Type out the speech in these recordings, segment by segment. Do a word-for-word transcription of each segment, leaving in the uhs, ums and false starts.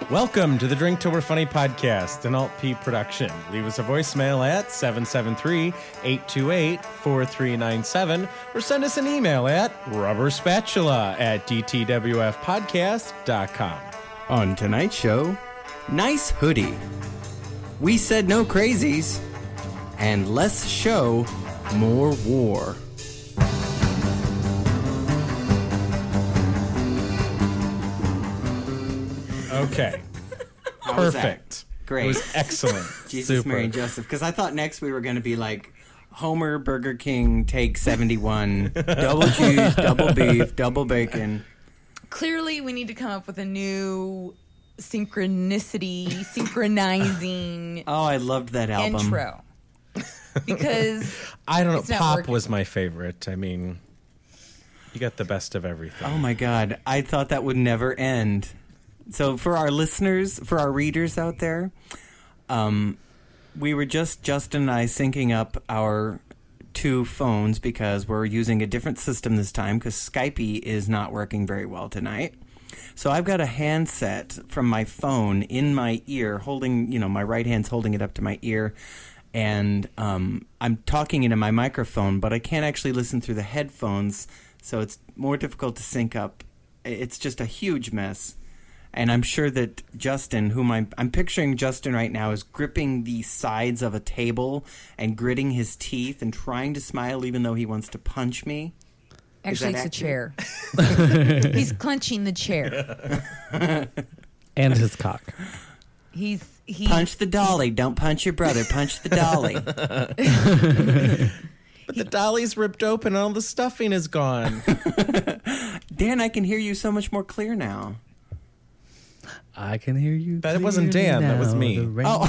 Welcome to the Drink Till We're Funny podcast, an Alt-P production. Leave us a voicemail at seven seven three, eight two eight, four three nine seven or send us an email at rubberspatula at d t w f podcast dot com. On tonight's show, nice hoodie. We said no crazies. And less show, more war. Okay. How was that? Perfect. Great. It was excellent. Jesus, Super. Mary, and Joseph. Because I thought next we were going to be like Homer, Burger King, take seventy-one, double cheese, double beef, double bacon. Clearly, we need to come up with a new synchronicity, synchronizing Oh, I loved that album. intro. Because I don't it's know. not Pop working. was my favorite. I mean, you got the best of everything. Oh my God, I thought that would never end. So for our listeners, for our readers out there, um, we were just, Justin and I, syncing up our two phones because we're using a different system this time because Skype is not working very well tonight. So I've got a handset from my phone in my ear, holding, you know, my right hand's holding it up to my ear, and um, I'm talking into my microphone, but I can't actually listen through the headphones, so it's more difficult to sync up. It's just a huge mess. And I'm sure that Justin, whom I'm, I'm picturing Justin right now, is gripping the sides of a table and gritting his teeth and trying to smile even though he wants to punch me. Actually, it's accurate? a chair. He's clenching the chair. And his cock. He's he. Punch the dolly. Don't punch your brother. Punch the dolly. But the dolly's ripped open and all the stuffing is gone. Dan, I can hear you so much more clear now. I can hear you. But it wasn't Dan, that was me.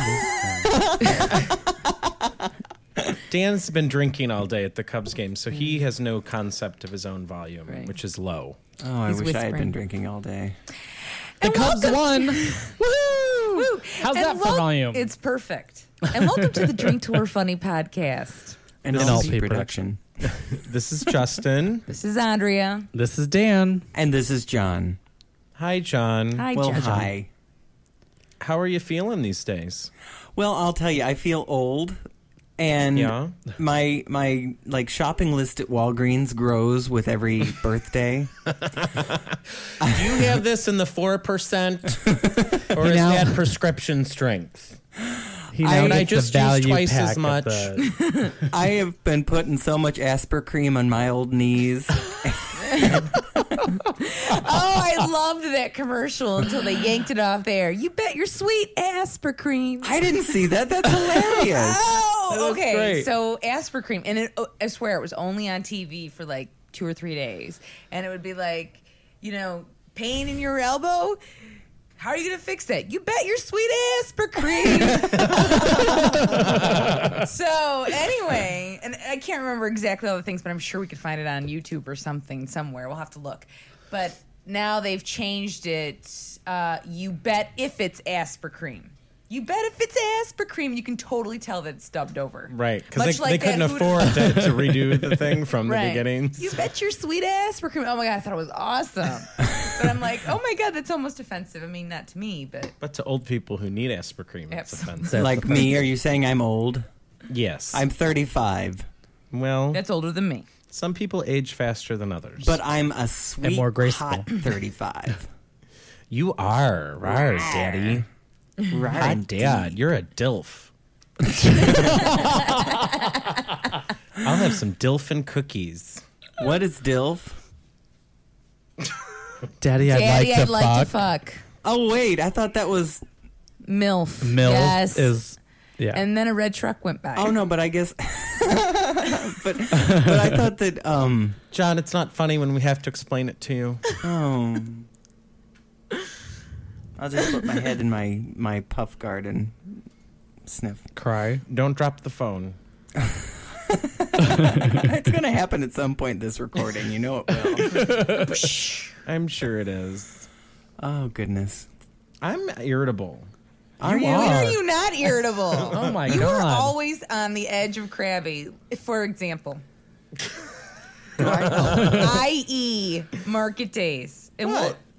Oh. Dan's been drinking all day at the Cubs game, so he has no concept of his own volume, Right. which is low. Oh, I He's wish I had whispering. been drinking all day. The Cubs won. Woo! How's And that for wel- volume? It's perfect. And welcome to the Drink Till We're Funny podcast. An An L P L P production. This is Justin. This is Andrea. This is Dan. And this is John. Hi, John. Hi, well, John. hi. How are you feeling these days? Well, I'll tell you, I feel old, and Yeah? my my like shopping list at Walgreens grows with every birthday. Do you have this in the four percent? Or is know- that prescription strength? He I- now I gets just the use value twice as pack much. At the, I have been putting so much Asper cream on my old knees. Oh, I loved that commercial until they yanked it off there. You bet your sweet Asper cream. I didn't see that. That's hilarious. Oh, That's okay. great. So Asper cream, and it, oh, I swear it was only on T V for like two or three days, and it would be like, you know, pain in your elbow. How are you gonna fix that? You bet your sweet Asper cream. So anyway, and I can't remember exactly all the things, but I'm sure we could find it on YouTube or something somewhere. We'll have to look. But now they've changed it. Uh, you bet if it's Asper cream. You bet if it's Asper cream, you can totally tell that it's dubbed over. Right, because Much they, like they couldn't that Hoot- afford to, to redo the thing from Right. the beginning. You bet your sweet Asper cream. Oh my God, I thought it was awesome. But I'm like, oh my God, that's almost offensive. I mean, not to me, but But to old people who need Asper cream, it's Absolutely. offensive. Like me, are you saying I'm old? Yes. I'm thirty-five, well, that's older than me. some people age faster than others. but I'm a sweet, more graceful. hot thirty-five. you are, rar, daddy. Right. Hot dad. You're a dilf. I'll have some dilfin cookies. What is DILF? Daddy, I'd Daddy, like to I'd like fuck. to fuck. Oh, wait. I thought that was... MILF. Milf Yes. is, yeah. And then a red truck went by. Oh, no, but I guess... but, but I thought that... um. John, it's not funny when we have to explain it to you. Oh. I'll just put my head in my, my puff guard and sniff. Cry. Don't drop the phone. It's going to happen at some point, this recording. You know it will. I'm sure it is. Oh, goodness. I'm irritable. Are you? When are. are you not irritable? Oh, my you God. are always on the edge of crabby. For example, I know. that is market days. And What? we'll-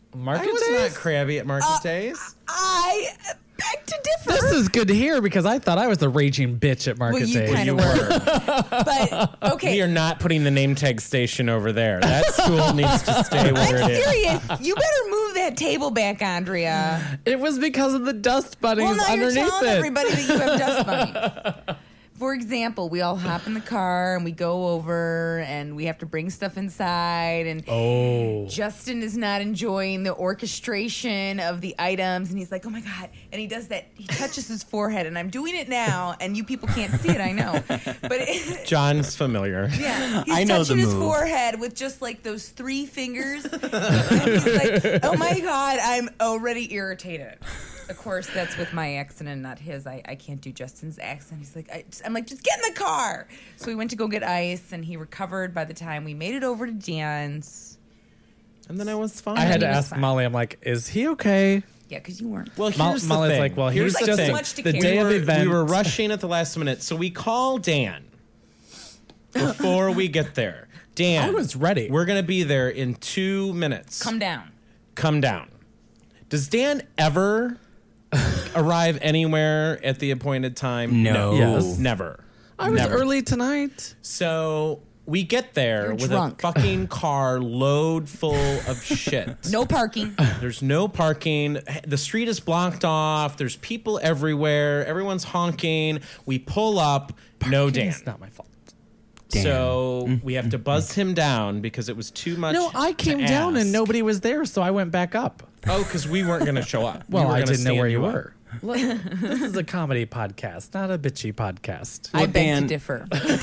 Market I was days? not crabby at market days. I beg to differ. This is good to hear because I thought I was the raging bitch at market well, you days. kind of were. But okay. We are not putting the name tag station over there. That stool needs to stay where I'm it is. serious. You better move that table back, Andrea. It was because of the dust bunnies Well, now you're underneath telling it. everybody that you have dust bunnies. For example, we all hop in the car and we go over and we have to bring stuff inside. And Oh. Justin is not enjoying the orchestration of the items. And he's like, oh my God. And he does that. He touches his forehead. And I'm doing it now. And you people can't see it, I know. But it, John's familiar. yeah, he's I know touching the his move. forehead with just like those three fingers. And he's like, oh my God, I'm already irritated. Of course, that's with my accent and not his. I, I can't do Justin's accent. He's like, I, I'm like, just get in the car. So we went to go get ice, and he recovered by the time we made it over to Dan's. And then I was fine. I had to He was ask fine. Molly, I'm like, is he okay? Yeah, because you weren't. Well, Mo- here's the Molly's thing. like, well, here's he's the just thing. too much to the carry. day we of were, the event. we were rushing at the last minute, so we call Dan before we get there. Dan, I was ready. We're gonna be there in two minutes. Come down. Come down. Does Dan ever arrive anywhere at the appointed time? No. Yes. Never. I was Never. early tonight. So we get there You're with drunk. a fucking car load full of shit. No parking. There's no parking. The street is blocked off. There's people everywhere. Everyone's honking. We pull up. No Dan. It's not my fault. Dan. So we have to buzz him down because it was too much. No, I to came down and ask. nobody was there, so I went back up. Oh, because we weren't going to show up. We Well, were I gonna didn't know stand where you up. were. Look, this is a comedy podcast, not a bitchy podcast. I Well, beg Dan- to differ.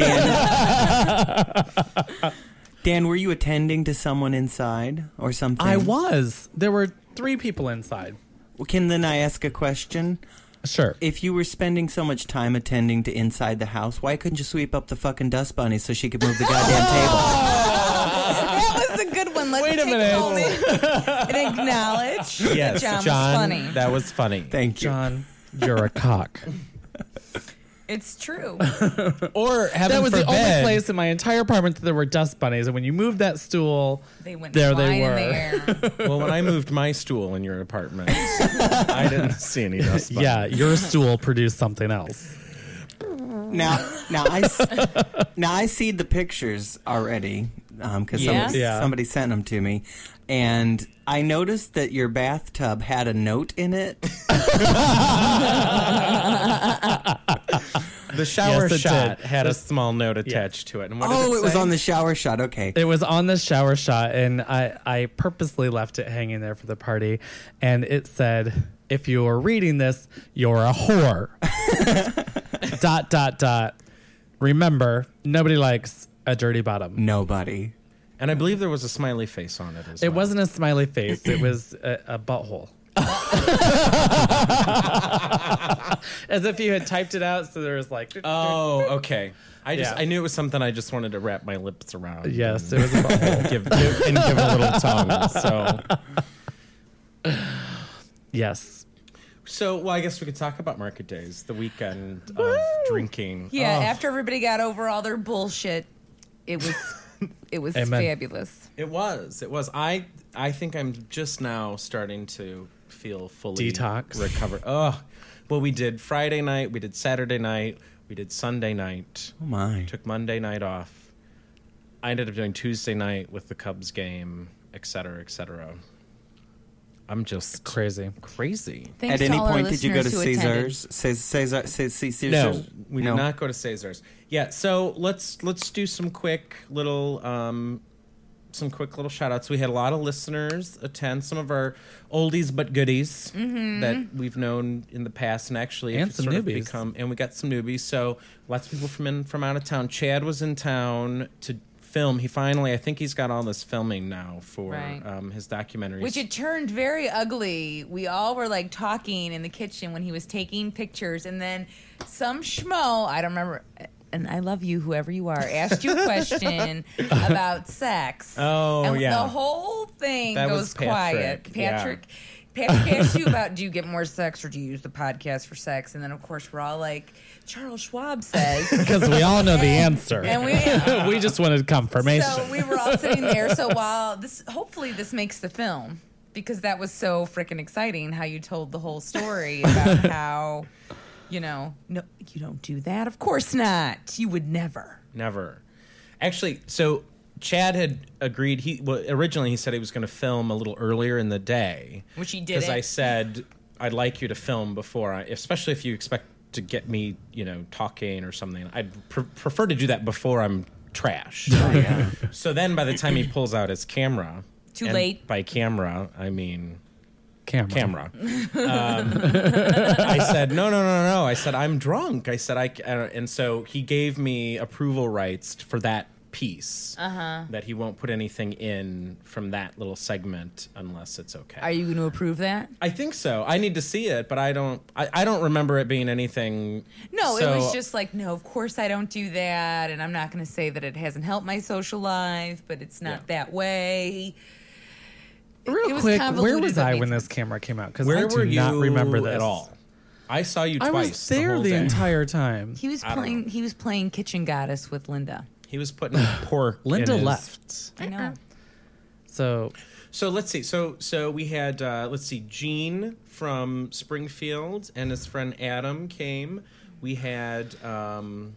Dan, Dan, were you attending to someone inside or something? I was. There were three people inside. Well, Can then I ask a question? Sure. If you were spending so much time attending to inside the house, why couldn't you sweep up the fucking dust bunny so she could move the goddamn table? That was a good one. Let's Wait a take minute. a moment and acknowledge Yes, that John, John, was funny. that was funny. Thank you. John, you're a cock. It's true. Or heaven That was the only forbid- place in my entire apartment that there were dust bunnies. And when you moved that stool, They went there flying they in were. the air. Well, when I moved my stool in your apartment, I didn't see any dust bunnies. Yeah, your stool produced something else. Now, now I, s- now I see the pictures already because Yeah? somebody, Yeah. somebody sent them to me, and I noticed that your bathtub had a note in it. The shower Yes, it shot did. had a small note attached to it. And what did Oh, it it was say? on the shower shot. Okay. It was on the shower shot, and I, I purposely left it hanging there for the party. And it said, if you are reading this, you're a whore. dot, dot, dot. Remember, nobody likes a dirty bottom. Nobody. And I believe there was a smiley face on it as It well. wasn't a smiley face. It was a, a butthole. As if you had typed it out, so there was like... Oh, okay. I just Yeah. I knew it was something I just wanted to wrap my lips around. Yes, and it was a butthole. give, give and give a little tongue. So, Yes. so well, I guess we could talk about market days, the weekend of drinking. Yeah, Oh, after everybody got over all their bullshit, it was it was Amen. fabulous. it was. It was. I I think I'm just now starting to feel fully Detox. recovered. Oh, well, we did Friday night, we did Saturday night, we did Sunday night. Oh my. Took Monday night off. I ended up doing Tuesday night with the Cubs game, et cetera, et cetera. I'm just Crazy. crazy. Thanks At to any all our point, did you go to listeners who attended. Caesars? Caesar, Caesar, Caesar, Caesar? No, we no. did not go to Caesars. Yeah, so let's let's do some quick little um, some quick little shout outs. We had a lot of listeners attend, some of our oldies but goodies Mm-hmm. that we've known in the past, and actually And it's some sort of newbies. become, and we got some newbies. So lots of people from in from out of town. Chad was in town to film. He finally, I think he's got all this filming now for Right. um, his documentaries. Which it turned very ugly. We all were like talking in the kitchen when he was taking pictures, and then some schmo, I don't remember, and I love you, whoever you are, asked you a question about sex. Oh, and yeah. The whole thing That goes was Patrick, quiet. yeah. Patrick. Patrick asked you about, do you get more sex or do you use the podcast for sex? And then, of course, we're all like, Charles Schwab says. Because we all know the answer. And we, we just wanted confirmation. so we were all sitting there. So while this, hopefully this makes the film, because that was so freaking exciting how you told the whole story about how, you know, no, you don't do that. Of course not. You would never. Never. Actually, so Chad had agreed. He well, originally he said he was going to film a little earlier in the day, Which he because I didn't. said I'd like you to film before, I, especially if you expect to get me, you know, talking or something. I'd pr- prefer to do that before I'm trashed. Oh, yeah. So then, by the time he pulls out his camera, Too and late. By camera, I mean Camera. camera. Um, I said, no, no, no, no. I said, I'm drunk. I said, I, uh, and so he gave me approval rights for that piece. Uh-huh. That he won't put anything in from that little segment unless it's okay. Are you going to approve that? I think so. I need to see it, but I don't, I, I don't remember it being anything. No, so- it was just like, no, of course I don't do that. And I'm not going to say that it hasn't helped my social life, but it's not Yeah. that way. It Real was quick, where convoluted, was but I made when sense. this camera came out? Because Where I do were you not remember this at all? I saw you I twice. was there whole the, day. entire time. He was I don't playing. know. He was playing Kitchen Goddess with Linda. He was putting pork. Linda in his- left. I know. So So let's see. So so we had uh, let's see. Gene from Springfield and his friend Adam came. We had um,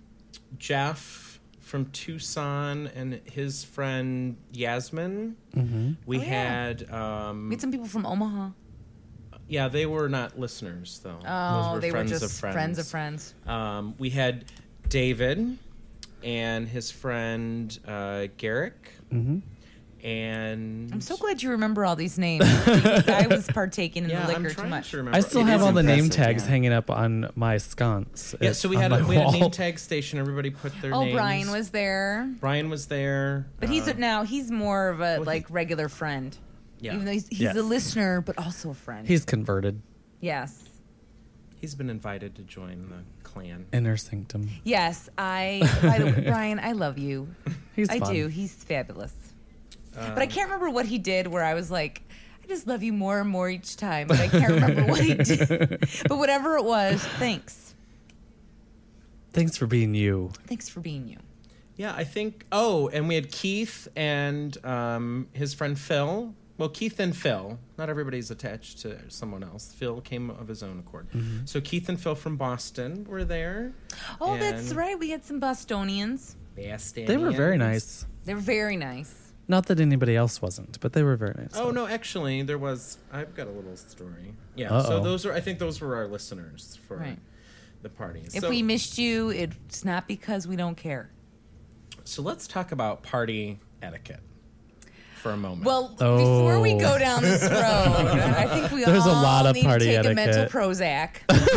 Jeff from Tucson and his friend Yasmin. Mm-hmm. We Oh, yeah. had um, We had some people from Omaha. yeah. They were not listeners though. Oh, Those were they friends were just of friends. friends of friends. Um, we had David and his friend uh, Garrick. Mm-hmm. And I'm so glad you remember all these names. because I was partaking in yeah, the I'm liquor too trying much. to remember. I still It have is all the name impressive, tags yeah. hanging up on my sconce. Yeah, It- so we on had my a, we had a name wall. tag station. Everybody put their Oh, names. Brian was there, Brian was there, but he's Uh, now he's more of a he- like regular friend. yeah. Even though he's, he's Yes. a listener, but also a friend. He's converted. yes. He's been invited to join the clan. Inner sanctum. Yes, I. By the way, Brian, I love you. He's I fun. do. He's fabulous. Um, But I can't remember what he did. Where I was like, I just love you more and more each time. But I can't remember what he did. But whatever it was, thanks. Thanks for being you. Thanks for being you. Yeah, I think. Oh, and we had Keith and um, his friend Phil. Well, Keith and Phil. Not everybody's attached to someone else. Phil came of his own accord. So Keith and Phil from Boston were there. Oh, that's And right. We had some Bostonians. Bostonians. They were very nice. They're very nice. Not that anybody else wasn't, but they were very nice. Oh no, actually, there was. I've got a little story. Yeah. So Uh-oh. those are. I think those were our listeners for Right. the parties. If so, we missed you, it's not because we don't care. so let's talk about party etiquette for a moment. Well, before we Oh. go down this road, I think we There's a all lot of need party to take a mental etiquette. Prozac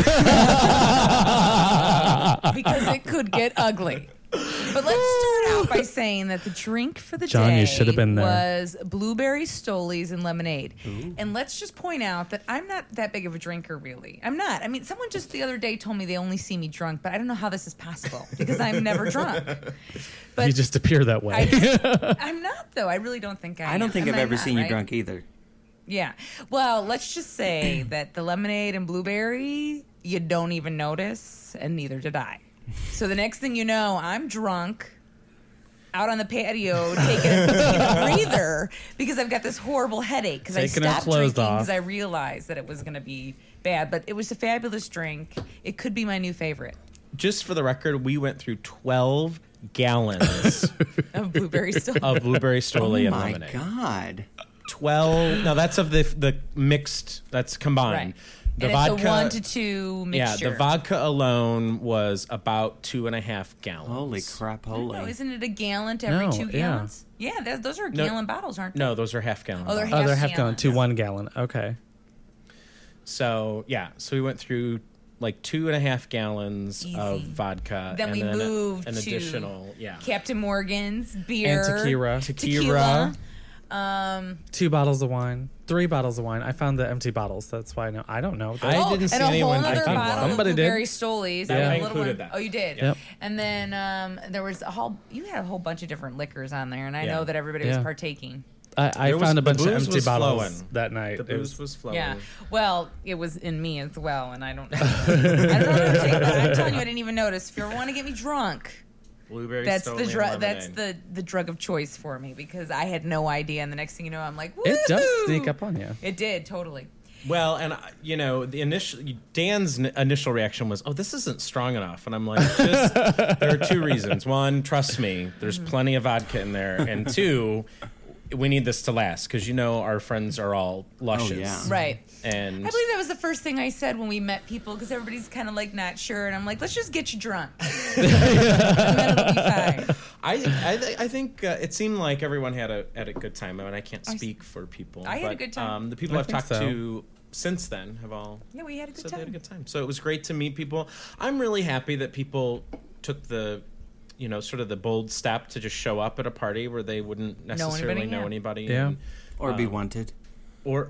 because it could get ugly. But let's start out by saying that the drink for the John, day you should have been there. was blueberry stolies and lemonade. And let's just point out that I'm not that big of a drinker, really. I'm not. I mean, someone just the other day told me they only see me drunk, but I don't know how this is possible because I'm never drunk. But You just appear that way. I, I'm not, though. I really don't think I I am. don't think Am I've I ever not, seen you right? drunk either. Yeah. Well, let's just say that the lemonade and blueberry, you don't even notice, and neither did I. So the next thing you know, I'm drunk out on the patio taking a, taking a breather because I've got this horrible headache because I Taking our stopped clothes drinking off. because I realized that it was going to be bad. But it was a fabulous drink. It could be my new favorite just for the record, we went through twelve gallons of blueberry still. of blueberry stoli Oh and my lemonade. god! Twelve. No, that's of the the mixed. That's combined. Right. The and vodka. it's a one to two mixture. yeah, the vodka alone was about two and a half gallons. Holy crap! Holy! No, isn't it a gallon to every No, two yeah. gallons? Yeah, that, those are No. gallon bottles, aren't they? No, those are half gallon. Oh, they're bottles. Oh, they're half half gallon gallon. to one gallon. Okay. So yeah, so we went through like two and a half gallons Easy. of vodka. Then and we then a- moved an to additional, yeah. Captain Morgan's beer, And tequila. tequila. Um, Two bottles of wine. Three bottles of wine. I found the empty bottles. That's why I know. I don't know. I oh, didn't see and a anyone whole other drinking bottle one. Somebody of did. blueberry stolies. Yeah, that I little included one. that. Oh, you did. Yep. And then um, there was a whole. You had a whole bunch of different liquors on there, and I Yeah. know that everybody Yeah. was partaking. I, I There was- found a the bunch of booze empty was bottles flowing. that night. The It booze was flowing. Yeah. Well, it was in me as well, and I don't. I don't know. How to take that. I'm telling you, I didn't even notice. If you ever want to get me drunk, Blueberry That's the Stoli drug. and That's lemonade. the the drug of choice for me because I had no idea, and the next thing you know, I'm like, It does "Woohoo!" sneak up on you. It did totally. Well, and uh, you know, the initial Dan's n- initial reaction was, "Oh, this isn't strong enough," and I'm like, just, "There are two reasons. One, trust me, there's plenty of vodka in there, and two, we need this to last because you know our friends are all luscious, yeah. Right. And I believe that was the first thing I said when we met people because everybody's kind of like not sure, and I'm like, let's just get you drunk, and then it'll be fine. I I, th- I think uh, it seemed like everyone had a had a good time. I mean, I can't I s- speak for people. I had a but, good time. Um, the people I I've think talked so. to since then have all Yeah, we had a good said they had a time. good time. So it was great to meet people. I'm really happy that people took the, you know, sort of the bold step to just show up at a party where they wouldn't necessarily anybody, know yeah. anybody. Yeah. and, Or be um, wanted. Or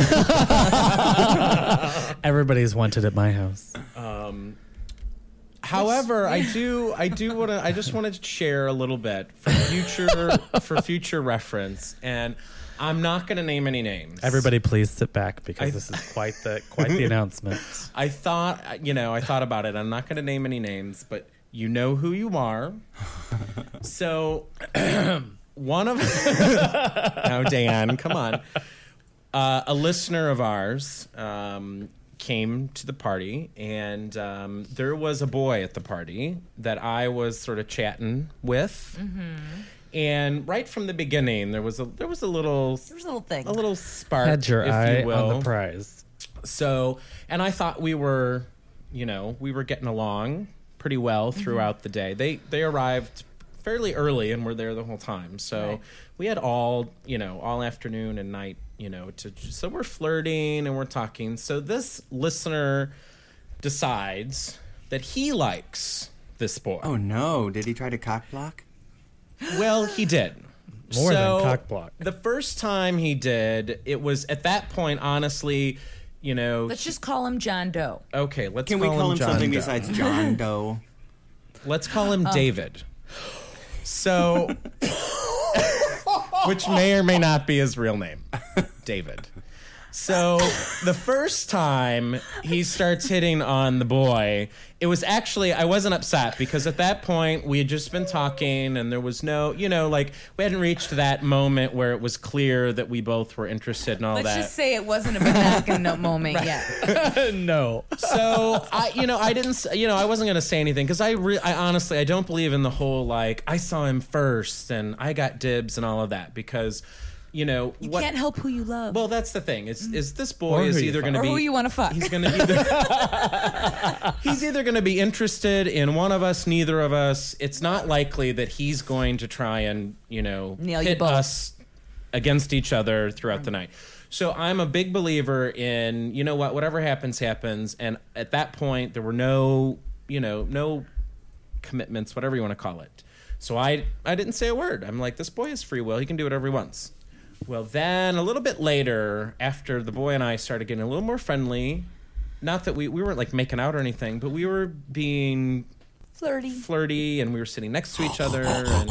Everybody's wanted at my house. However, I do I do want to I just wanted to share a little bit for future for future reference, and I'm not going to name any names. Everybody, please sit back because I- this is quite the quite the announcement. I thought, you know, I thought about it. I'm not going to name any names, but you know who you are. So, one of now, Dan, come on. Uh, a listener of ours um, came to the party, and um, there was a boy at the party that I was sort of chatting with. And right from the beginning, there was a there was a little There was a little thing. a little spark, Had your if eye you will. on the prize. So, and I thought we were, you know, we were getting along pretty well throughout the day. They they arrived fairly early and were there the whole time. So Right. we had all, you know, all afternoon and night, you know, to so we're flirting and we're talking. So this listener decides that he likes this boy. Oh no! Did he try to cock block? Well, he did. More than So, cock block. The first time he did, it was at that point, honestly, you know. Let's just call him John Doe. Okay, let's Can we call call him John something Doe. besides John Doe? Let's call him David. So, which may or may not be his real name, David. So the first time he starts hitting on the boy, it was actually, I wasn't upset because at that point we had just been talking and there was no, you know, like we hadn't reached that moment where it was clear that we both were interested in all Let's that. just say it wasn't a banana no moment yet. No. So I, you know, I didn't, s- you know, I wasn't gonna say anything because I, re- I honestly, I don't believe in the whole like I saw him first and I got dibs and all of that because, you know, You what. can't help who you love. Well, that's the thing. Is is this Or boy who is you either fuck. going to or be who you want to fuck. he's going to either he's either going to be interested in one of us, neither of us. It's not likely that he's going to try and, you know, Nail you hit both. us against each other throughout the night. So I'm a big believer in, you know what, whatever happens, happens. And at that point, there were no, you know, no commitments, whatever you want to call it. So I, I didn't say a word. I'm like, this boy is free will. He can do whatever he wants. Well, then a little bit later, after the boy and I started getting a little more friendly, not that we, we weren't like making out or anything, but we were being Flirty. flirty and we were sitting next to each other. And,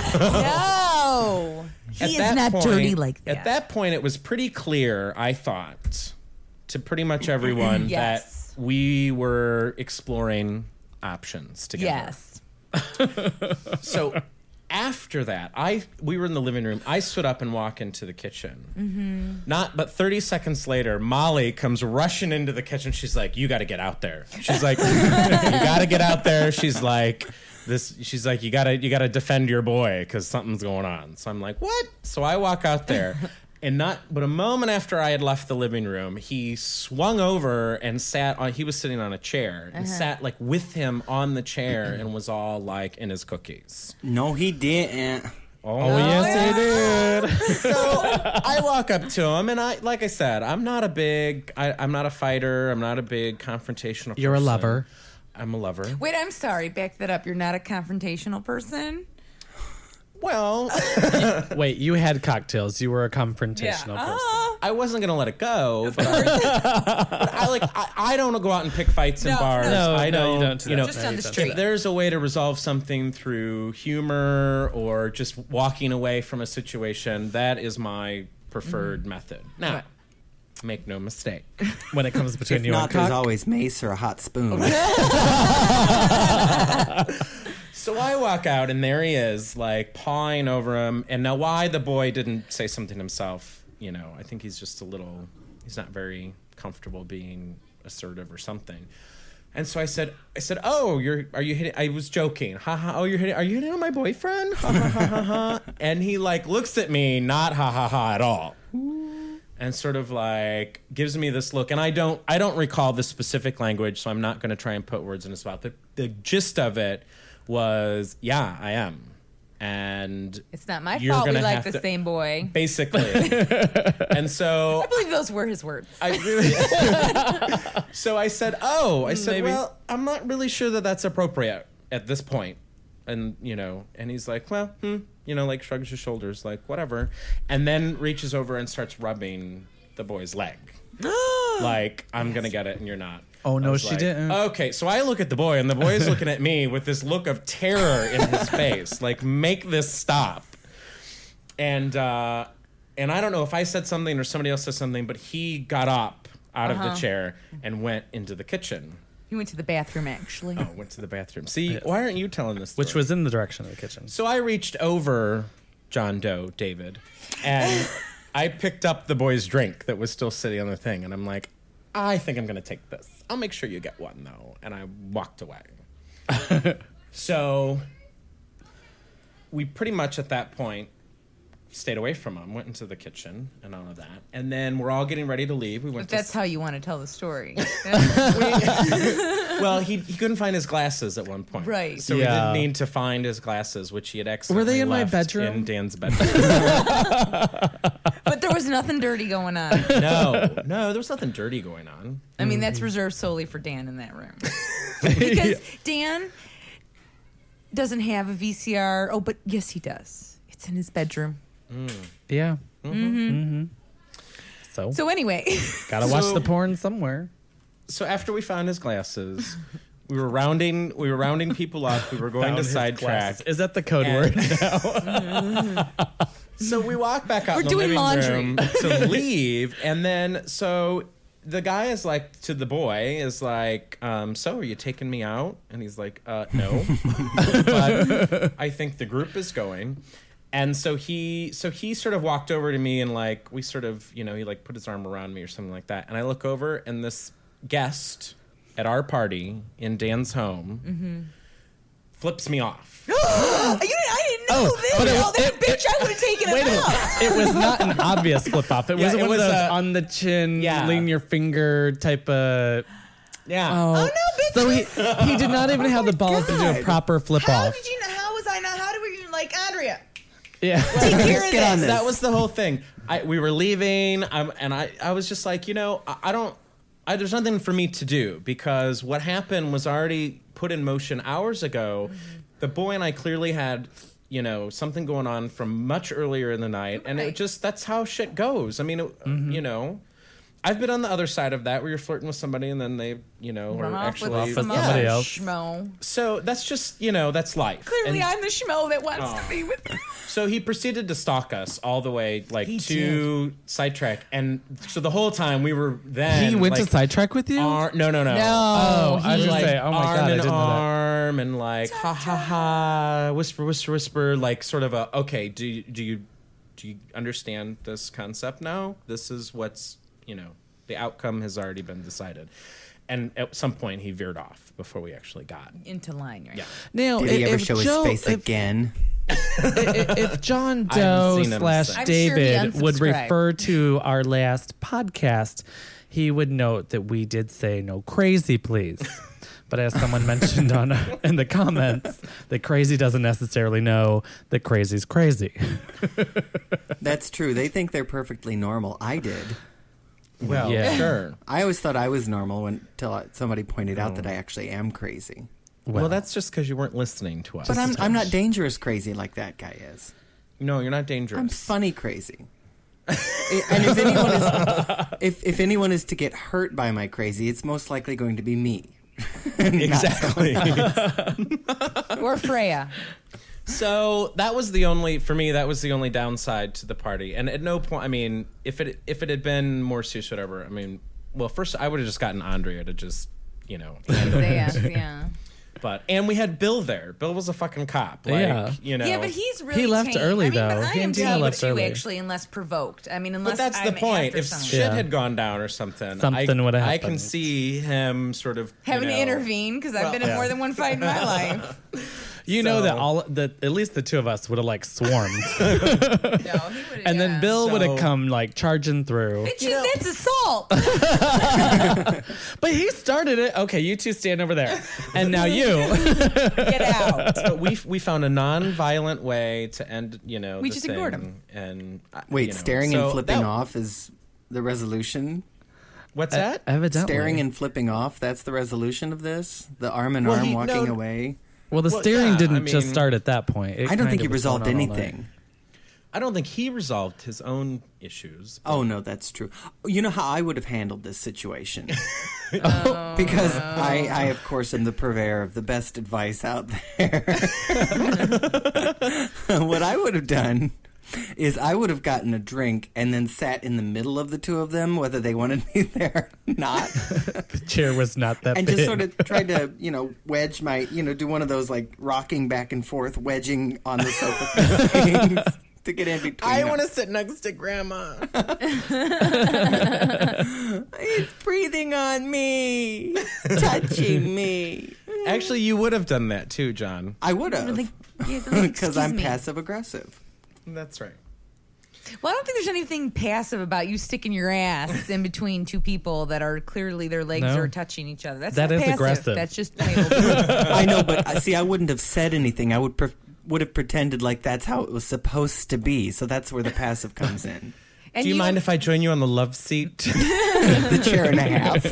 No. He At is that not point- dirty like that. At that point, it was pretty clear, I thought, to pretty much everyone Yes. that we were exploring options together. Yes. So after that, I we were in the living room. I stood up and walked into the kitchen. Mm-hmm. Not but thirty seconds later, Molly comes rushing into the kitchen. She's like, "You got to get out there." She's like, "You got to get out there." She's like, "This." She's like, "You gotta you gotta defend your boy because something's going on." So I'm like, "What?" So I walk out there. And not, but a moment after I had left the living room, he swung over and sat on. He was sitting on a chair and sat like with him on the chair and was all like in his cookies. No, he didn't. Oh, Yes, he did. So I walk up to him, and I, like I said, I'm not a big, I, I'm not a fighter. I'm not a big confrontational. You're a person. lover. I'm a lover. Wait, I'm sorry. Back that up. You're not a confrontational person? Well, Wait, you had cocktails. You were a confrontational person. Oh. I wasn't gonna let it go, but I, but I like, I, I don't go out and pick fights in No, bars. No, I no, don't, you don't. do you that. know, Just No, on you the don't do street. if there's a way to resolve something through humor or just walking away from a situation, that is my preferred method. Now, Right. make no mistake. that. When it comes between If you not, and there's cock. always mace or a hot spoon. So I walk out, and there he is, like, pawing over him. And now why the boy didn't say something himself, you know, I think he's just a little, he's not very comfortable being assertive or something. And so I said, I said, oh, you're, are you hitting, I was joking. Ha ha, oh, you're hitting, are you hitting on my boyfriend? Ha ha ha ha ha. And he, like, looks at me, not ha ha ha at all. And sort of like gives me this look, and I don't, I don't recall the specific language, so I'm not going to try and put words in his mouth. The, the gist of it was, yeah, I am, and It's not my you're fault we gonna like have the to- same boy. basically. And so I believe those were his words. I really, so I said, oh, I said, Maybe. well, I'm not really sure that that's appropriate at this point. And, you know, and he's like, well, hmm, you know, like shrugs his shoulders, like whatever. And then reaches over and starts rubbing the boy's leg. Like, I'm going to get it and you're not. Oh, I no, was she like, didn't. Okay, so I look at the boy, and the boy is looking at me with this look of terror in his face. Like, make this stop. And, uh, and I don't know if I said something or somebody else said something, but he got up out of the chair and went into the kitchen. He went to the bathroom, actually. Oh, went to the bathroom. See, why aren't you telling this story? Which was in the direction of the kitchen. So I reached over John Doe, David, and I picked up the boy's drink that was still sitting on the thing, and I'm like, I think I'm going to take this. I'll make sure you get one, though. And I walked away. So we pretty much at that point stayed away from him, went into the kitchen and all of that. And then we're all getting ready to leave. We went If to that's how you want to tell the story. Well, he, he couldn't find his glasses at one point. Right. So he Yeah. didn't need to find his glasses, which he had accidentally Were they in my left bedroom? in Dan's bedroom. But there was nothing dirty going on. No, no, there was nothing dirty going on. I mean, that's reserved solely for Dan in that room. Because Dan doesn't have a V C R. Oh, but yes, he does. It's in his bedroom. Yeah. Mm-hmm. So, So anyway, gotta watch So- the porn somewhere. So after we found his glasses, we were rounding we were rounding people up. We were going Found to his sidetrack. glasses. Is that the code And- word? So we walk back out We're in the doing living laundry. room to leave, and then so the guy is like to the boy is like, um, "So are you taking me out?" And he's like, uh, "No, but I think the group is going." And so he so he sort of walked over to me and like we sort of you know he like put his arm around me or something like that, and I look over and this guest at our party in Dan's home flips me off. you didn't, I didn't know this. but it was- oh, that it- bitch, I would have taken Wait him a minute. out. It was not an obvious flip off. It Yeah, was it one was of those a- on the chin, Yeah. lean your finger type of. Yeah. Oh, no, bitch. So he he did not even have the balls to do a God. proper flip How off. did you know? How was I not? How did we like Andrea? Yeah. Take care of Get on this. this. That was the whole thing. I, we were leaving, um, and I, I was just like, you know, I, I don't, I, there's nothing for me to do because what happened was already put in motion hours ago. The boy and I clearly had, you know, something going on from much earlier in the night, and it Right. just, that's how shit goes. I mean, it, you know, I've been on the other side of that where you're flirting with somebody and then they, you know, Run are off actually. with with some somebody other else. schmo. So that's just, you know, that's life. Clearly, And- I'm the schmo that wants Aw. to be with. So he proceeded to stalk us all the way, like He to sidetrack, and so the whole time we were then He went like, to sidetrack with you? Ar- no, no, no, No. Oh, I was he- gonna like say, oh my arm God, I in didn't know that. arm, and like ha ha ha, whisper, whisper, whisper, like sort of a okay. Do you, do you do you understand this concept now? This is what's you know the outcome has already been decided, and at some point he veered off before we actually got. into line, right? Yeah. Now, Did he if ever show Joe, his face if, again? if, if John I haven't Doe seen him slash since. I'm sure he David would unsubscribed. refer to our last podcast, he would note that we did say no crazy, please. But as someone mentioned on in the comments, that crazy doesn't necessarily know that crazy's crazy. That's true. They think they're perfectly normal. I did. Well, Yeah. sure. I always thought I was normal until somebody pointed out that I actually am crazy. Well, that's just because you weren't listening to us. But I'm I'm not dangerous crazy like that guy is. No, you're not dangerous. I'm funny crazy. I- and if anyone is if if anyone is to get hurt by my crazy, it's most likely going to be me. Exactly. Or Freya. So that was the only for me. That was the only downside to the party. And at no point, I mean, if it if it had been more serious, whatever. I mean, well, first I would have just gotten Andrea to just, you know, handle it. Yes, yeah. But and we had Bill there. Bill was a fucking cop. Like, Yeah. you know. Yeah, but he's really He left tame. early, I mean, though. But I He am and Tina tame left too, early. actually, unless provoked. I mean, unless But that's I'm the point. after If someone. shit Yeah. had gone down or something, Something I, would've I can happened. see him sort of having you to know, intervene because I've Well, been in yeah. more than one fight in my life. You know that So- all that at least the two of us would have like swarmed, No, he would. and then Bill would have So- come like charging through. Bitches, it's assault. But he started it. Okay, you two stand over there, and now you. Get out. So we we found a non-violent way to end. You know, We the just ignored thing, him. And uh, Wait, you know, staring so and flipping that- off is the resolution? What's that? Evidently, Staring and flipping off, that's the resolution of this? The arm in Well, arm he- walking no- away? well, the Well, steering yeah, didn't I just mean- start at that point. It I don't kind think he of was resolved going on all night. anything. I don't think he resolved his own issues. Oh, no, that's true. You know how I would have handled this situation? Because I, I, of course, am the purveyor of the best advice out there. What I would have done is I would have gotten a drink and then sat in the middle of the two of them, whether they wanted me there or not, The chair was not that and big. just sort of tried to, you know, wedge my, you know, do one of those like rocking back and forth, wedging on the sofa things to get in between. I them. want to sit next to Grandma. It's breathing on me, it's touching me. Actually, you would have done that too, John. I would Like, have, yeah, like, because I'm excuse me. passive aggressive. That's right. Well, I don't think there's anything passive about you sticking your ass in between two people that are clearly their legs No. are touching each other. That's That not is passive. aggressive. That's just plain old bullshit. I know, but uh, see, I wouldn't have said anything. I would pre- would have pretended like that's how it was supposed to be. So that's where the passive comes in. And Do you, mind if I join you on the love seat? The chair and a half.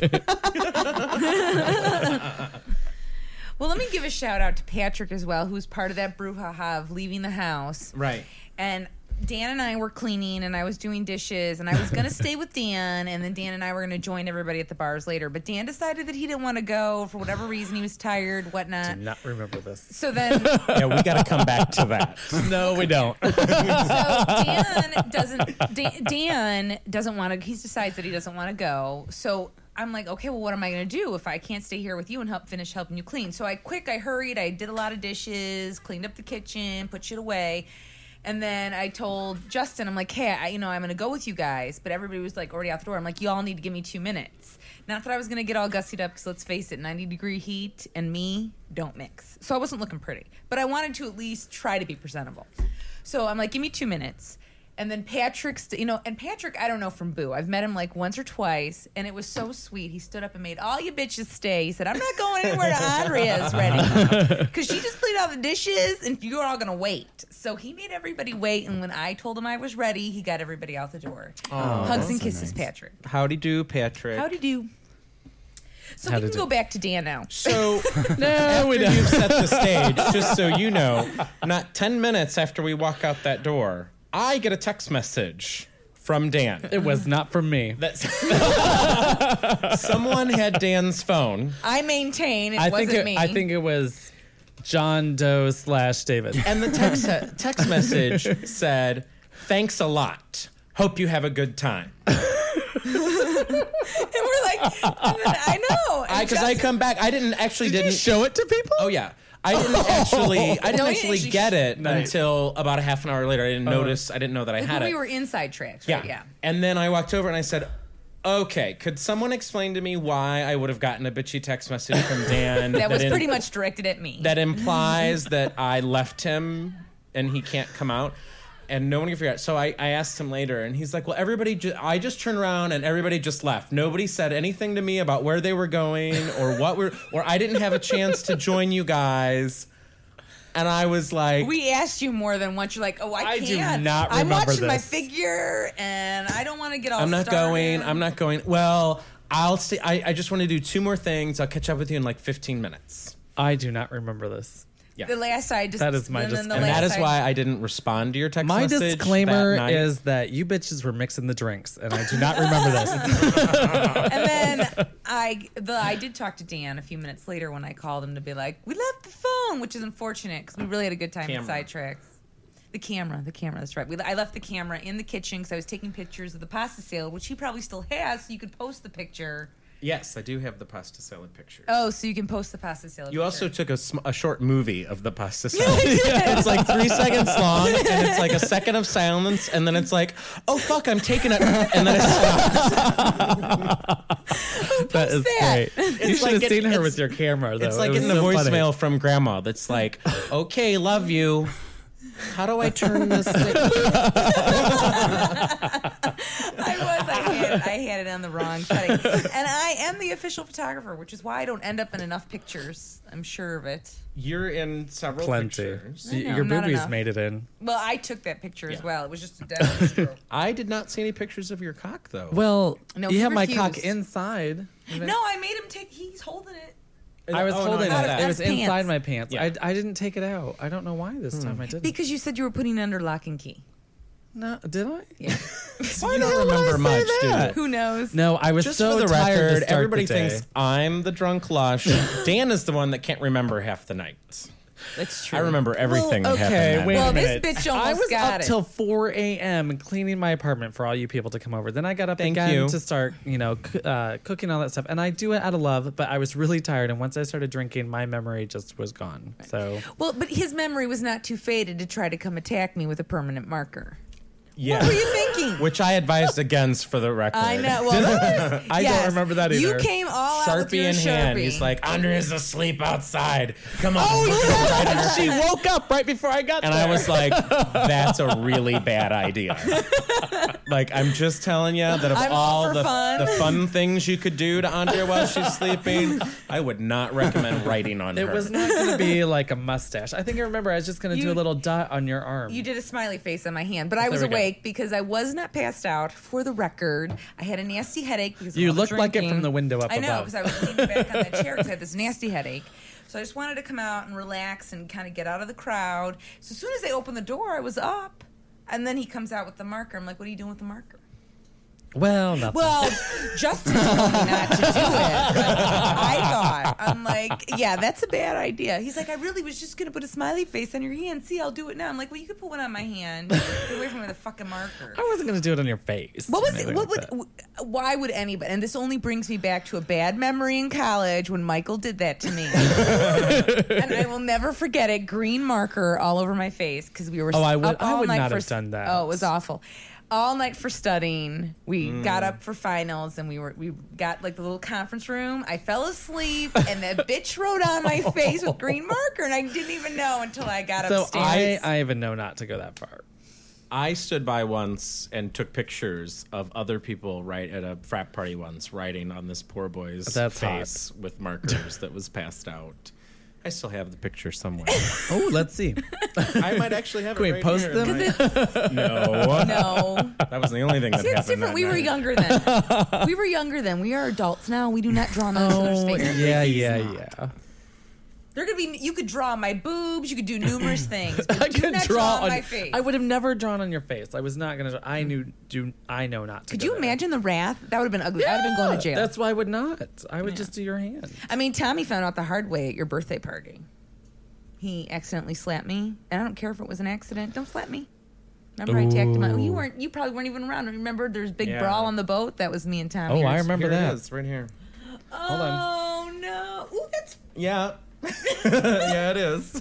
Well, let me give a shout out to Patrick as well, who's part of that brouhaha of leaving the house. Right. And Dan and I were cleaning, and I was doing dishes, and I was going to stay with Dan, and then Dan and I were going to join everybody at the bars later. But Dan decided that he didn't want to go for whatever reason. He was tired, whatnot. Did not remember this. So then, so Yeah, we got to come back to that. No, we don't. Dan doesn't. Dan, Dan doesn't want to. He decides that he doesn't want to go. So I'm like, okay, well, what am I going to do if I can't stay here with you and help finish helping you clean? So I quick, I hurried, I did a lot of dishes, cleaned up the kitchen, put shit away. And then I told Justin, I'm like, hey, I, you know, I'm going to go with you guys. But everybody was like already out the door. I'm like, y'all need to give me two minutes. Not that I was going to get all gussied up because let's face it, ninety degree heat and me don't mix. So I wasn't looking pretty. But I wanted to at least try to be presentable. So I'm like, give me two minutes. And then Patrick's, you know, and Patrick, I don't know from Boo. I've met him like once or twice, and it was so sweet. He stood up and made all you bitches stay. He said, I'm not going anywhere till Andrea's ready. Because she just cleaned all the dishes, and you're all going to wait. So he made everybody wait, and when I told him I was ready, he got everybody out the door. Hugs and kisses, Patrick. Howdy do, Patrick. Howdy do. So Howdy we can do. go back to Dan now. So No, after we don't. you've set the stage, just so you know, not ten minutes after we walk out that door, I get a text message from Dan. It was not from me. That someone had Dan's phone, I maintain it I wasn't think it, me. I think it was John Doe slash David. and the text text message said, "Thanks a lot. Hope you have a good time." And we're like, I know. And Because I, Justin- come back, I didn't actually Did you didn't show it to people? Oh yeah. I didn't actually I didn't No, you actually actually get it Nice. until about a half an hour later. I didn't notice. I didn't know that I like had when it. we were inside tracks, yeah. right? Yeah. And then I walked over and I said, "Okay, could someone explain to me why I would have gotten a bitchy text message from Dan That was in- pretty much directed at me. that implies that I left him and he can't come out?" And no one can figure out. So I, I asked him later, and he's like, "Well, everybody, ju- I just turned around and everybody just left. Nobody said anything to me about where they were going or what we're, or I didn't have a chance to join you guys." And I was like, We asked you more than once. You're like, oh, I, I can't. do not I'm remember watching my this. figure, and I don't want to get all I'm not started. going. I'm not going. Well, I'll stay. I, I just want to do two more things. I'll catch up with you in like fifteen minutes. I do not remember this. Yeah. The last I just That is my and then dis- the And last that is I- why I didn't respond to your text My message. disclaimer that night. is that you bitches were mixing the drinks, and I do not remember this. And then I, the, I did talk to Dan a few minutes later when I called him to be like, we left the phone, which is unfortunate because we really had a good time Camera. at Sidetracks. The camera, the camera, that's right. We, I left the camera in the kitchen because I was taking pictures of the pasta sale, which he probably still has, so you could post the picture Yes, I do have the pasta salad pictures. Oh, so you can post the pasta salad. You also picture. took a, sm- a short movie of the pasta salad. It's like three seconds long, and it's like a second of silence, and then it's like, oh, fuck, I'm taking it. And then it stops. That is that? great. You It's should like have it- seen her it's- with your camera, though. It's like It was getting a so funny. voicemail from grandma that's like, okay, love you. How do I turn this thing? I was. I had, I had it on the wrong setting. And I am the official photographer, which is why I don't end up in enough pictures. I'm sure of it. You're in several Plenty. pictures. Y- know, your not boobies enough. made it in. Well, I took that picture as Yeah. well. It was just a dead stroke. I did not see any pictures of your cock, though. Well, No, you he have my cock refused. inside. No, I made him take. He's holding it. I was Oh, no, holding I know it. that. It was Out of inside pants. my pants. Yeah. I, I didn't take it out. I don't know why this time I didn't. Because you said you were putting it under lock and key. No, did I? Yeah. Why you don't remember much, do you? Who knows? No, I was Just so for the tired to record, start everybody the day. thinks I'm the drunk lush. Dan is the one that can't remember half the nights. That's true. I remember everything Well, that happened. okay, that wait night. Well, a this minute. bitch almost I was got up it. till four a.m. cleaning my apartment for all you people to come over. Then I got up Thank again you. to start, you know, c- uh, cooking all that stuff. And I do it out of love, but I was really tired. And once I started drinking, my memory just was gone. So Well, but his memory was not too faded to try to come attack me with a permanent marker. Yeah. What were you thinking? Which I advised against for the record. I know. Well, that was- I don't yes. remember that You either. came all out with Sharpie your in hand. Sharpie. He's like, Andrea's asleep outside. Come on. oh yeah, she woke up right before I got And there. I was like, that's a really bad idea. Like, I'm just telling you that of I'm all all for the fun. the fun things you could do to Andrea while she's sleeping, I would not recommend writing on It her. was not going to be like a mustache. I think I remember I was just going to do You- a little dot on your arm. You did a smiley face on my hand, but I was There we go. awake because I was not passed out. For the record, I had a nasty headache because of You all the looked like it drinking. from the window up I know above. because I was leaning back on that chair because I had this nasty headache. So I just wanted to come out and relax and kind of get out of the crowd. So as soon as they opened the door, I was up, and then he comes out with the marker. I'm like, "What are you doing with the marker?" well, nothing. Well, Justin told me not to do it. But I thought, I'm like, yeah, that's a bad idea. He's like, I really was just going to put a smiley face on your hand. See, I'll do it now. I'm like, well, you could put one on my hand. Get away from me with a fucking marker. I wasn't going to do it on your face. What or was it? anything What like would? that. w- Why would anybody? And this only brings me back to a bad memory in college when Michael did that to me, and I will never forget it. Green marker all over my face because we were. Oh, I would- up all I would night not for have s- done that. Oh, it was awful. All night for studying. We Mm. got up for finals, and we were we got like the little conference room. I fell asleep, and that bitch wrote on my face with green marker, and I didn't even know until I got So upstairs. I, I even know not to go that far. I stood by once and took pictures of other people right at a frat party once writing on this poor boy's That's face with markers that was passed out. I still have the picture somewhere. Oh, let's see. I might actually have Can it we right post here. them? No. no. That was the only thing that See, it's happened. different. that We were night. younger then. We were younger then. We are adults now. We do not draw on each other's Oh, faces. yeah, yeah, yeah. There could be. You could draw on my boobs. You could do numerous things. But I do could not draw on, on my face. I would have never drawn on your face. I was not gonna. I knew. Do I know not to? Could go you there. imagine the wrath? That would have been ugly. I'd have been going to jail. That's why I would not. I would just do your hand. I mean, Tommy found out the hard way at your birthday party. He accidentally slapped me, and I don't care if it was an accident. Don't slap me. Remember, I tagged him out. Ooh. You weren't. You probably weren't even around. Remember, there's big Yeah. brawl on the boat. That was me and Tommy. Oh, I remember Here that. it is, right here. Hold on. Oh no! Ooh, that's Yeah. Yeah, it is.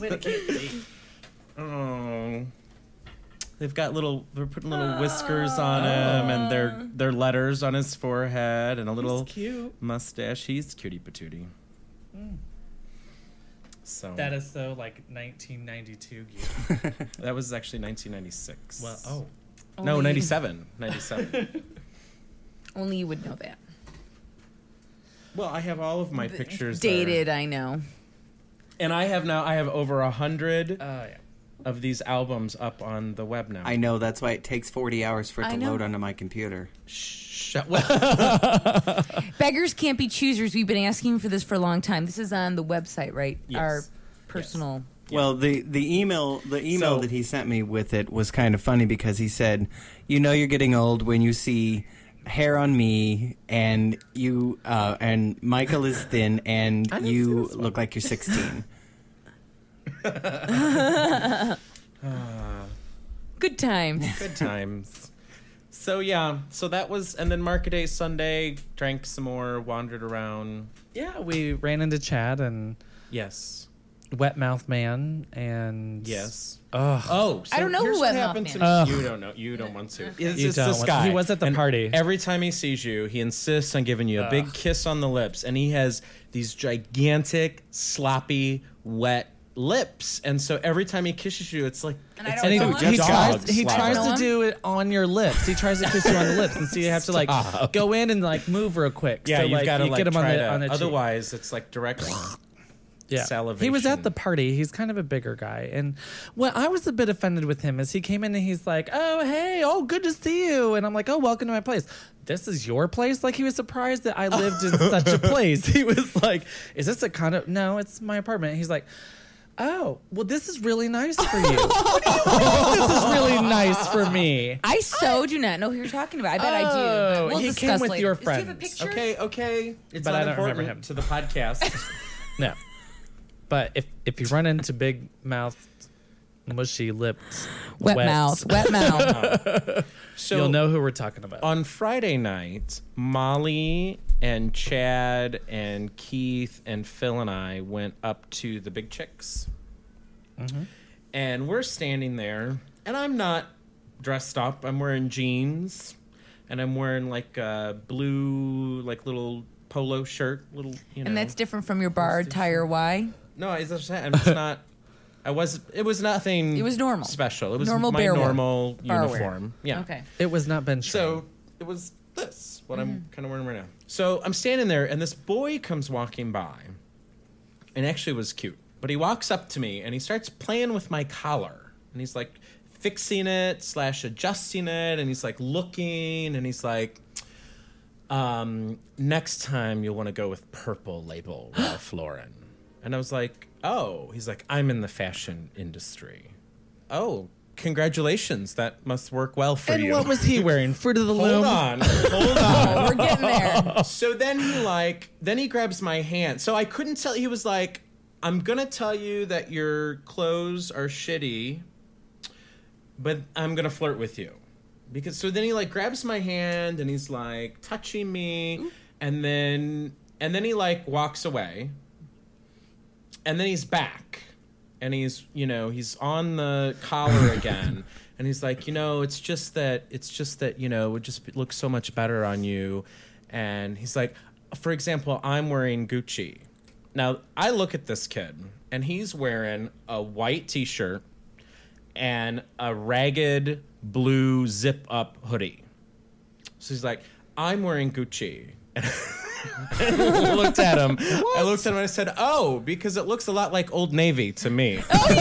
Oh. They've got little. They're putting little whiskers on him, and their their letters on his forehead, and a little cute. mustache. He's cutie patootie. So That is so like nineteen ninety-two. that was actually nineteen ninety-six. Well, oh. no, Only- ninety-seven. ninety-seven. only you would know that. Well, I have all of my pictures are- Dated, I know. and I have now. I have over a hundred Oh yeah. of these albums up on the web now. I know, that's why it takes forty hours for it I to know. load onto my computer. Shut. Well, Beggars can't be choosers. We've been asking for this for a long time. This is on the website, right? Yes. Our personal. Well, the, the email the email So- that he sent me with it was kind of funny because he said, "You know you're getting old when you see hair on me, and you uh, and Michael is thin, and didn't you see this one. look like you're sixteen." Good times. good times. So yeah, so that was, and then Market Day Sunday, drank some more, wandered around. Yeah, we ran into Chad and Yes. Wet Mouth Man and Yes. Oh, Oh, so I don't know here's who what Wet Mouth happened Man to is. me. You don't know. You don't want to. It's, You it's don't this want- guy. he was at the And party. Every time he sees you, he insists on giving you a big kiss on the lips, and he has these gigantic, sloppy, wet lips, and so every time he kisses you, it's like And I it's don't like and know he, him. he dog tries he slobber. tries Know to him? do it on your lips. He tries to kiss you on the lips, and so you have to like Stop. go in and like move real quick. Yeah, so, you've like, got to you like get him on try the to. on the cheek. Otherwise, it's like direct. Yeah. salivation. He was at the party. He's kind of a bigger guy. And what I was a bit offended with him is he came in and he's like, oh, hey, oh, good to see you. And I'm like, oh, welcome to my place. This is your place? Like, he was surprised that I lived in such a place. He was like, is this a condo? No, it's my apartment. He's like, oh, well, this is really nice for you. What do you mean this is really nice for me? I so do not know who you're talking about. I bet I do. Oh, But we'll he discuss came with later. your Do you have a friends. picture? Okay, okay. It's But not I don't important remember him. to the podcast. No. But if, if you run into big mouthed, mushy lipped, Wet mouth. Wet mouth. So you'll know who we're talking about. on Friday night, Molly and Chad and Keith and Phil and I went up to the Big Chicks. And we're standing there, and I'm not dressed up. I'm wearing jeans, and I'm wearing like a blue, like little polo shirt, little, you know. And that's different from your bar attire. Why? No, it's just, I'm just not. I was. It was nothing. It was normal. special. It was Normal my bear wear. normal Bar wear. uniform. Yeah. Okay. It was not Ben So it was this, what I'm kind of wearing right now. So I'm standing there, and this boy comes walking by, and actually was cute. But he walks up to me, and he starts playing with my collar, and he's like fixing it slash adjusting it, and he's like looking, and he's like, um, next time you'll want to go with purple label Ralph Lauren. And I was like, oh. He's like, I'm in the fashion industry. Oh, congratulations. That must work well for And you. what was he wearing? Fruit of the Hold Loom? on. Hold on. We're getting there. So then he like, then he grabs my hand. So I couldn't tell. He was like, I'm going to tell you that your clothes are shitty, but I'm going to flirt with you. Because so then he like grabs my hand and he's like touching me, and then and then he like walks away. And then he's back, and he's, you know, he's on the collar again, and he's like, you know, it's just that, it's just that, you know, it would just look so much better on you. And he's like, for example, I'm wearing Gucci. Now, I look at this kid, and he's wearing a white T-shirt and a ragged blue zip-up hoodie. So he's like, I'm wearing Gucci. I looked at him. I looked at him and I said, "Oh, because it looks a lot like Old Navy to me."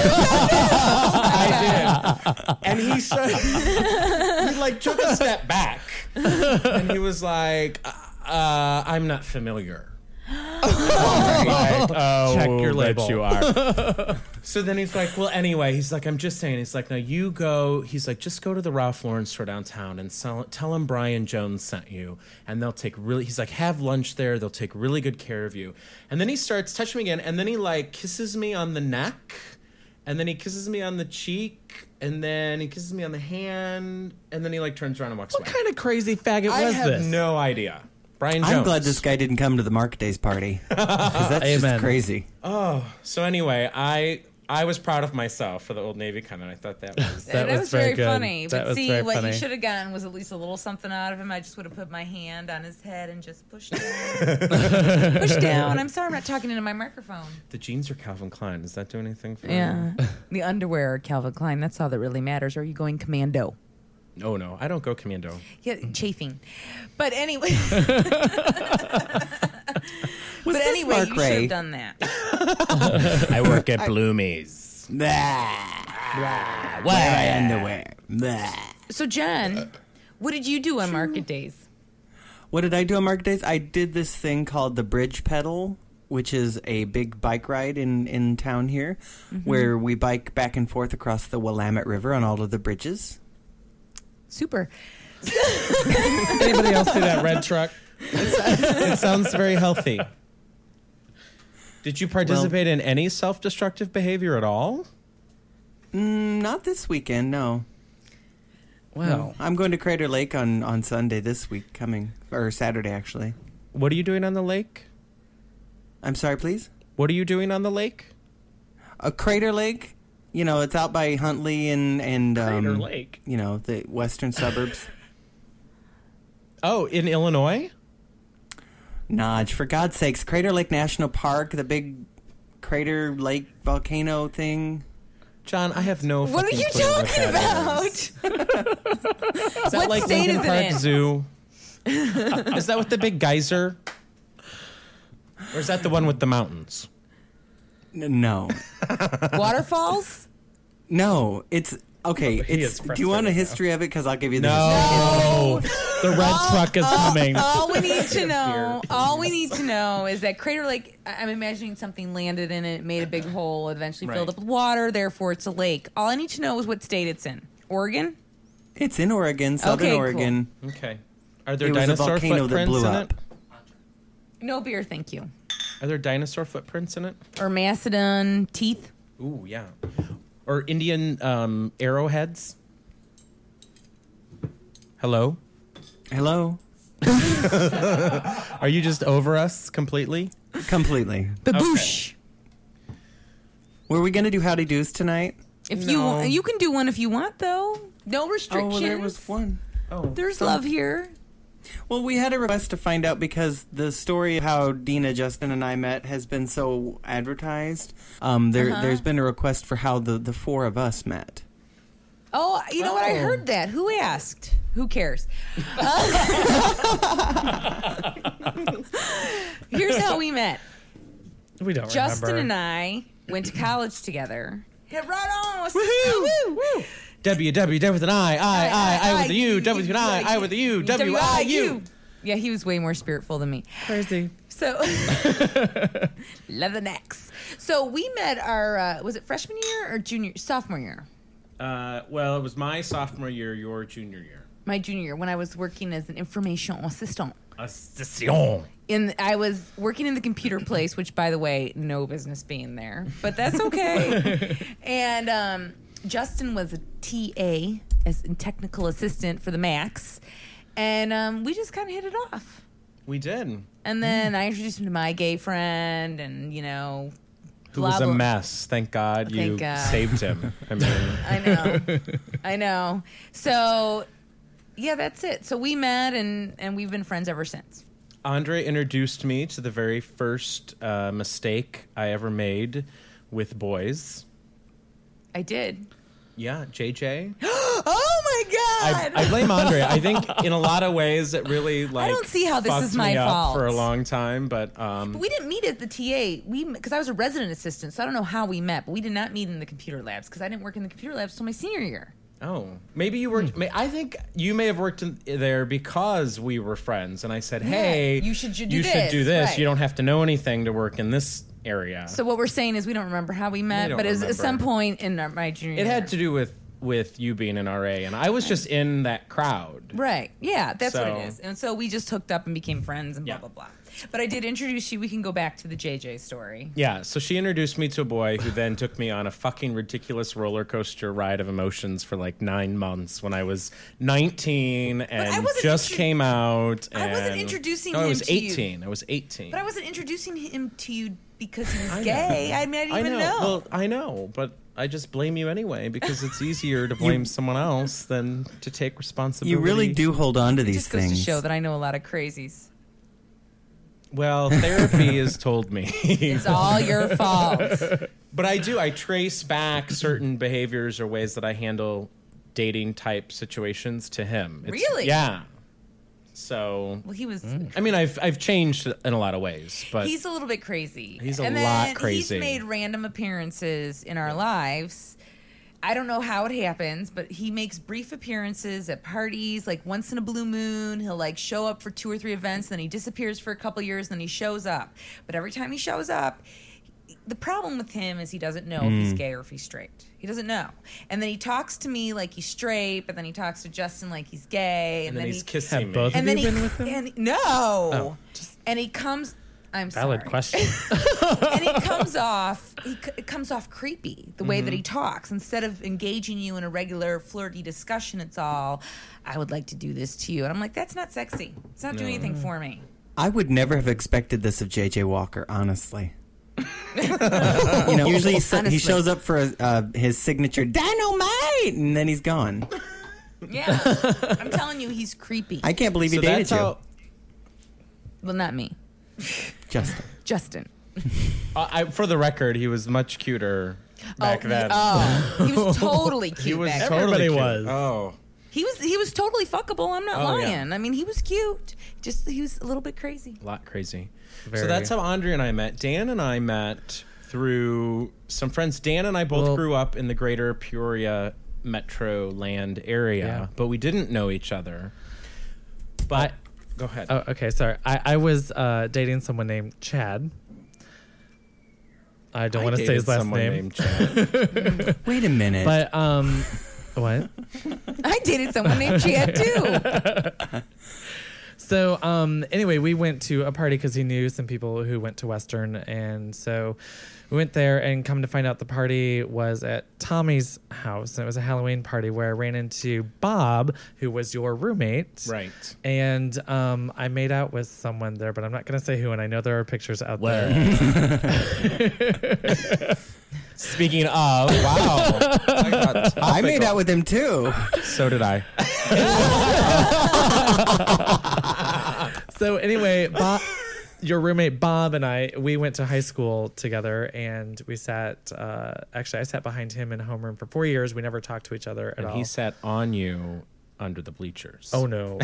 I did, and he said, he like took a step back, and he was like, uh, "I'm not familiar." Like, oh, Check your bet label. you are. So then he's like, well, anyway, he's like, I'm just saying. He's like, now you go. He's like, just go to the Ralph Lauren store downtown and sell, tell him Brian Jones sent you, and they'll take really. He's like, have lunch there. They'll take really good care of you. And then he starts touching me again, and then he like kisses me on the neck, and then he kisses me on the cheek, and then he kisses me on the hand, and then he like turns around and walks What away. kind of crazy faggot I was have this? no idea. Brian Jones. I'm glad this guy didn't come to the Market Days party. 'Cause that's Amen. just crazy. So anyway, I I was proud of myself for the Old Navy comment. I thought that was That That, was was, very very, good. funny. That But was see, very what funny. you should have gotten was at least a little something out of him. I just would have put my hand on his head and just pushed down. Push down. I'm sorry, I'm not talking into my microphone. the jeans are Calvin Klein. Does that do anything for you? Yeah. The underwear are Calvin Klein. That's all that really matters. Or are you going commando? Oh no, I don't go commando. Yeah, chafing. But anyway. but this anyway, Mark you should Ray? have done that. I work at Bloomies. Blah. Wear my underwear. Blah. So, Jen, what did you do on Market Days? What did I do on Market Days? I did this thing called the Bridge Pedal, which is a big bike ride in, in town here, where we bike back and forth across the Willamette River on all of the bridges. Super. Anybody else see that red truck? It sounds very healthy. Did you participate in any self-destructive behavior at all? Mm, not this weekend, no. Wow. I'm going to Crater Lake on, on Sunday this week coming, or Saturday actually. What are you doing on the lake? I'm sorry, please? What are you doing on the lake? A Crater Lake, you know, it's out by Huntley and, and um, Crater Lake. you know, the western suburbs. Oh, in Illinois? Nodge, for God's sakes, Crater Lake National Park, the big Crater Lake volcano thing. John, I have no What are fucking you clue what talking that is. about? Is that What like state Lincoln is it Park in? Zoo? Is that with the big geyser? Or is that the one with the mountains? N- no. Waterfalls? No, it's... Okay, He it's, is do you want a frustrated history of it? Because I'll give you the No. history. The red truck is coming. All we need to know, all we need to know is that Crater Lake, I- I'm imagining something landed in it, made a big hole, eventually filled Right. up with water, therefore it's a lake. All I need to know is what state it's in. Oregon? It's in Oregon, Southern Okay, cool. Oregon. Okay. Are there It was a dinosaur volcano that footprints blew in up. it? No beer, thank you. Are there dinosaur footprints in it? Or Macedon teeth? Ooh, yeah. Or Indian um, arrowheads? Hello? Hello? Are you just over us completely? Completely. Baboosh. Were we going to do Howdy Do's tonight? If No. you you can do one if you want though. No Oh, restrictions. well, there was one. Oh. There's love here. Well, we had a request to find out because the story of how Dina, Justin, and I met has been so advertised. Um, there, Uh-huh. There's been a request for how the, the four of us met. Oh, you know what? I Oh. heard that. Who asked? Who cares? Here's how we met. We don't Justin remember. and I went to college together. Hit right on. Woohoo! Woo! W, W, W with an I, I, I, I with a U, W with an I, I with a U, W, I, U. Yeah, he was way more spiritful than me. Crazy. So, love the next. So we met our, uh, was it freshman year or junior, sophomore year? Uh, well, it was my sophomore year, your junior year. My junior year when I was working as an information assistant. Assistant. In I was working in the computer place, which, by the way, no business being there, but that's okay. And um, Justin was a T A, as a technical assistant for the Macs, and um, we just kind of hit it off. We did. And then I introduced him to my gay friend, and you know, Who blah, was a blah. mess. Thank God you Thank God. saved him. I mean, I know, I know. So, yeah, that's it. So we met, and and we've been friends ever since. Andre introduced me to the very first uh, mistake I ever made with boys. I did. Yeah, J J. Oh my I, God! I blame Andre. I think in a lot of ways it really like don't see how this fucked is my me up fault. for a long time, but um, But we didn't meet at the T A. We because I was a resident assistant, so I don't know how we met. But we did not meet in the computer labs because I didn't work in the computer labs until my senior year. oh, maybe you worked. may I think you may have worked in there because we were friends, and I said, "Hey, you should do you this," should do this. right. You don't have to know anything to work in this area." So what we're saying is we don't remember how we met, don't but it was at remember. some point in our, my junior it year. had to do with with you being an R A, and I was just in that crowd. Right. Yeah, that's what So- it is. And so we just hooked up and became friends and blah, Yeah. blah, blah. But I did introduce you. We can go back to the J J story. Yeah, so she introduced me to a boy who then took me on a fucking ridiculous roller coaster ride of emotions for like nine months when I was nineteen and wasn't just intro- came out. I wasn't and- introducing no, I him was to you. eighteen. I was eighteen. But I wasn't introducing him to you because he was I know. gay. I mean, I didn't I even know. know. Well, I know, but I just blame you anyway because it's easier to blame someone else than to take responsibility. You really do hold on to it these just goes things. to show that I know a lot of crazies. Well, therapy has told me. It's all your fault. But I do. I trace back certain behaviors or ways that I handle dating type situations to him. It's- Really? Yeah. So, Well, he was. I mean, I've I've changed in a lot of ways, but He's a little bit crazy. He's a and lot then crazy. He's made random appearances in our lives. I don't know how it happens, but he makes brief appearances at parties, like once in a blue moon. He'll like show up for two or three events, then he disappears for a couple years, then he shows up. But every time he shows up, the problem with him is he doesn't know if he's gay or if he's straight. He doesn't know. And then he talks to me like he's straight, but then he talks to Justin like he's gay. and then he's he, kissing Have me. both and Have then you he been with him? and no, Oh, and he comes. I'm Valid sorry. question. And he comes off, he, c- it comes off creepy the way that he talks. Instead of engaging you in a regular flirty discussion, it's all, I would like to do this to you. And I'm like, that's not sexy. It's not doing anything for me. I would never have expected this of J J Walker, honestly. You know, usually he, so- he Honestly. shows up for uh, his signature dynamite, and then he's gone. Yeah. I'm telling you, he's creepy. I can't believe he So dated that's you, how. well, not me. Justin. Justin. Uh, I, for the record, he was much cuter back oh, then. He, oh, he was totally cute he was back then. totally Everybody cute. was. Oh, He was he was totally fuckable. I'm not Oh, yeah. lying. I mean, he was cute. Just he was a little bit crazy. a lot crazy. Very. So that's how Andrea and I met. Dan and I met through some friends. Dan and I both Well- grew up in the greater Peoria metro land area, Yeah. but we didn't know each other. But I- go ahead. Oh, okay. Sorry. I, I was uh, dating someone named Chad. I don't I want to say dated his last someone name. named Chad. Wait a minute. But, um, what? I dated someone named Chad too. So, um, anyway, we went to a party because he knew some people who went to Western. And so we went there, and come to find out the party was at Tommy's house. And it was a Halloween party where I ran into Bob, who was your roommate. Right. And um, I made out with someone there, but I'm not going to say who. And I know there are pictures out there. Speaking of, wow. I, got I made topical. out with him too. So did I. So anyway, Bob, your roommate Bob and I, we went to high school together, and we sat. Uh, actually, I sat behind him in homeroom for four years. We never talked to each other at And all. he sat on you under the bleachers. Oh no!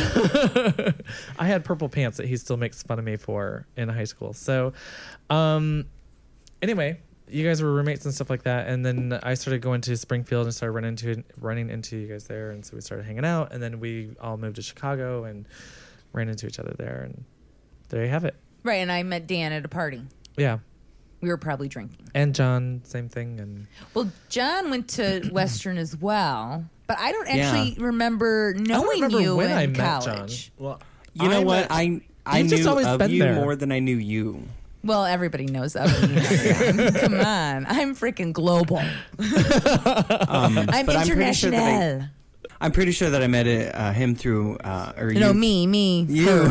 I had purple pants that he still makes fun of me for in high school. So, um, anyway, you guys were roommates and stuff like that, and then I started going to Springfield and started running into running into you guys there, and so we started hanging out, and then we all moved to Chicago and ran into each other there, and there you have it. Right, and I met Dan at a party. Yeah, We were probably drinking. and John, same thing, and Well, John went to Western as well, but I don't Yeah. actually remember knowing remember you when in I met college. Well, You know I what? met- I I You've just knew always of been you there. more than I knew you. Well, everybody knows of me. Come on, I'm freaking global. Um, I'm but I'm pretty sure international. that I, I'm pretty sure that I met uh, him through uh, or no, you. me, me, You.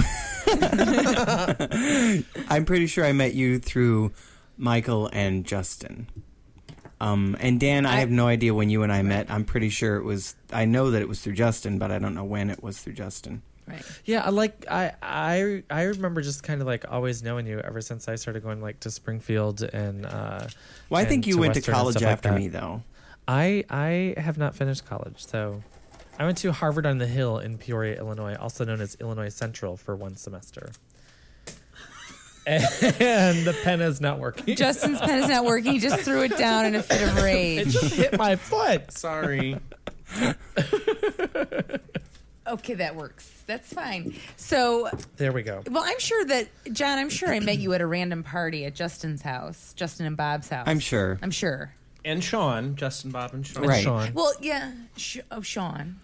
I'm pretty sure I met you through Michael and Justin. Um, and Dan, I, I- have no idea when you and I met. I'm pretty sure it was. I know that it was through Justin, but I don't know when it was through Justin. Right. yeah, I like I I I remember just kind of like always knowing you ever since I started going like to Springfield and. Uh, Well, I and think you went to Western and college stuff like after that. me, though. I I have not finished college, so I went to Harvard on the Hill in Peoria, Illinois, also known as Illinois Central, for one semester. And the pen is not working. Justin's pen is not working. He just threw it down in a fit of It rage. just hit my foot. Sorry. Okay, that works. That's fine. So, There we go. well, I'm sure that, John, I'm sure I met you at a random party at Justin's house, Justin and Bob's house. I'm sure. I'm sure. And Sean, Justin, Bob, and Sean. And Right. Sean. Well, yeah. Sh- oh, Sean.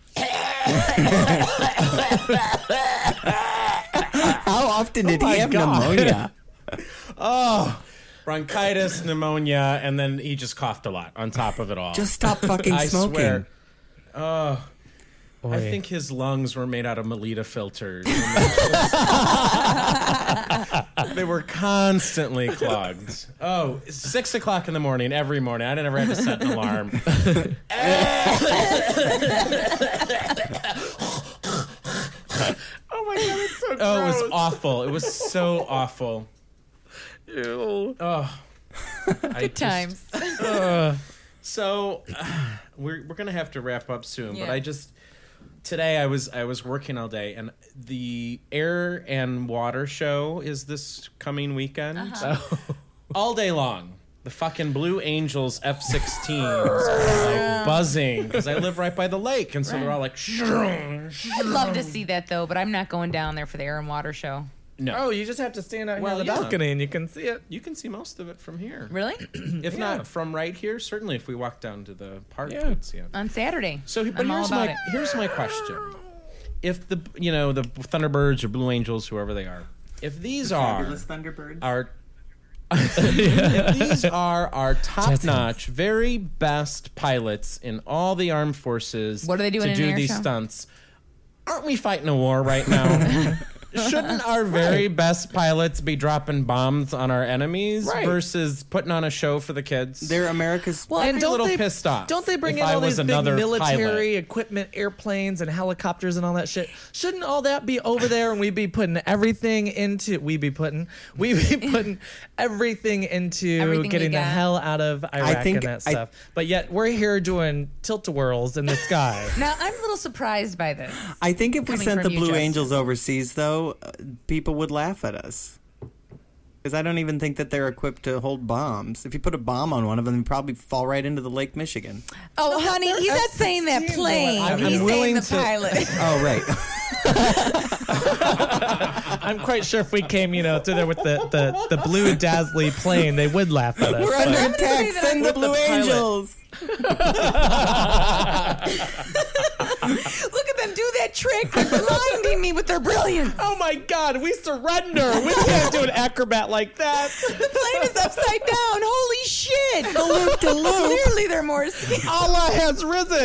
How often did my he have God. pneumonia? Oh, bronchitis, pneumonia, and then he just coughed a lot on top of it all. Just stop fucking I smoking. swear. Oh, I Boy. think his lungs were made out of Melita filters. They were constantly clogged. Oh, it's six o'clock in the morning every morning. I never had to set an alarm. Oh my god, it's so Oh, it was awful. It was so awful. Ew. Oh, Good times. So uh, we're we're gonna have to wrap up soon, Yeah. but I just today I was I was working all day, and the Air and Water show is this coming weekend, Uh-huh. all day long. The fucking Blue Angels F sixteens are like buzzing because I live right by the lake, and so they're all like, I'd love to see that, though, but I'm not going down there for the Air and Water show. no. Oh, you just have to stand out here Well, on the yeah. balcony and you can see it. You can see most of it from here. Really? If not from right here, certainly if we walk down to the park, Yeah. we'd see it. On Saturday. So, but I'm all here's about my it. here's my question: if the you know the Thunderbirds or Blue Angels, whoever they are, if these are Fabulous Thunderbirds. our if these are our top-notch, very best pilots in all the armed forces, What are they doing to in do an air these show? stunts? Aren't we fighting a war right now? Shouldn't our very best pilots be dropping bombs on our enemies Right. versus putting on a show for the kids? They're America's. Well, I'd and be a don't little they, pissed off Don't they bring if in I all was these big another military pilot. equipment, airplanes and helicopters and all that shit? Shouldn't all that be over there and we be putting everything into we be putting we be putting everything into Everything getting we the got. hell out of Iraq think and that I- stuff. But yet we're here doing tilt-a-whirls in the sky. Now, I'm a little surprised by this. I think if we Coming sent from the you, Blue Justin. Angels overseas, though, uh, people would laugh at us. Because I don't even think that they're equipped to hold bombs. If you put a bomb on one of them, they'd probably fall right into the Lake Michigan. Oh, honey, he's not saying that plane. I'm- he's I'm saying willing the to- pilot. Oh, right. I'm quite sure if we came, you know, through there with the, the, the blue dazzly plane, they would laugh at us. We're under I'm gonna say attack. that Send I'm the with Blue the pilot. Angels. Look at them do that trick. They're blinding me with their brilliance. Oh my God, we surrender. We can't do an acrobat like that. The plane is upside down. Holy shit. The loop to loop. Clearly, they're more skilled. Allah has risen.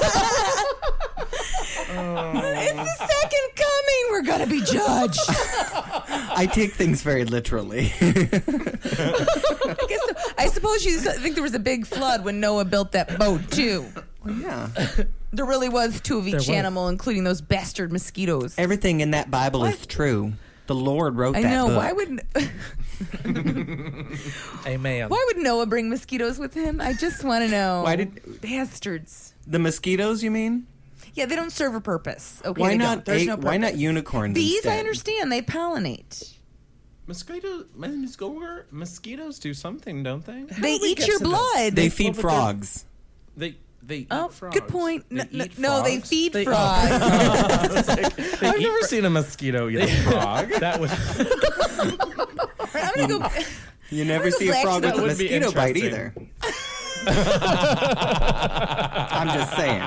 It's the second coming. We're going to be judged. I take things very literally. I guess so. I suppose you think there was a big flood when Noah built that boat, too. Yeah. There really was two of each was. animal, including those bastard mosquitoes. Everything in that Bible is true. The Lord wrote I that know. book. Why would Amen. why would Noah bring mosquitoes with him? I just want to know. Why did- bastards? The mosquitoes, you mean? Yeah, they don't serve a purpose. Okay, Why they not don't. There's a- no why not purpose. unicorns Bees, instead? I understand. They pollinate. Mosquitoes, mosquito, mosquitoes do something, don't they? They did we eat get your to this? blood. They Well, feed but they're- frogs. They they eat Oh, frogs. good point. They No, no, eat no, they frogs? feed They- frogs. I've never seen a mosquito eat a frog. That would I'm gonna go. You never I'm see a gonna go frog back with to a that would be mosquito bite either. interesting. I'm just saying.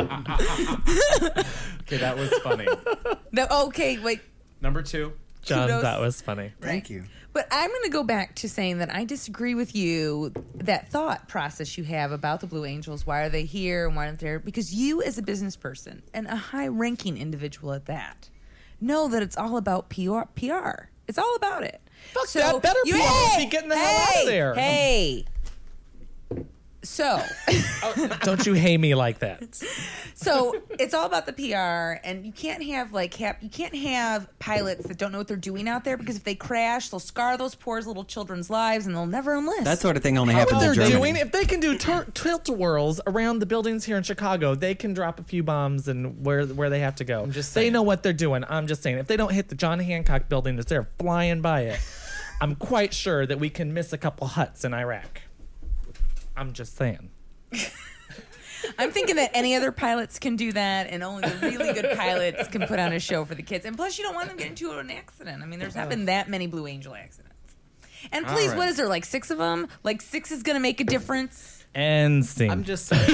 Okay, that was funny. No, okay, wait. Number two. John, Kudos. that was funny. Thank you. But I'm going to go back to saying that I disagree with you, that thought process you have about the Blue Angels. Why are they here and why aren't they there? Because you, as a business person, and a high-ranking individual at that, know that it's all about P R. P R. It's all about it. Fuck that. Better you, P R hey, be getting the hell hey, out of there. Hey. So, Don't you hate me like that. so it's all about the P R, and you can't have like hap- you can't have pilots that don't know what they're doing out there, because if they crash, they'll scar those poor little children's lives, and they'll never enlist. That sort of thing only What happens they're in Germany. doing, if they can do tur- tilt-a-whirls around the buildings here in Chicago, they can drop a few bombs and where where they have to go. I'm just they saying. know what they're doing. I'm just saying. If they don't hit the John Hancock building as they're flying by it, I'm quite sure that we can miss a couple huts in Iraq. I'm just saying. I'm thinking that any other pilots can do that, and only the really good pilots can put on a show for the kids. And plus, you don't want them getting into an accident. I mean, there's not been that many Blue Angel accidents. And All please, right. what is there, like six of them? Like six is going to make a difference? And scene. I'm just saying.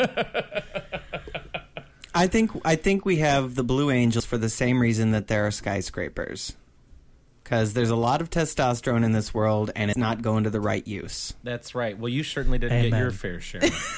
I think I think we have the Blue Angels for the same reason that there are skyscrapers. Because there's a lot of testosterone in this world, and it's not going to the right use. That's right. Well, you certainly didn't get Amen. your fair share.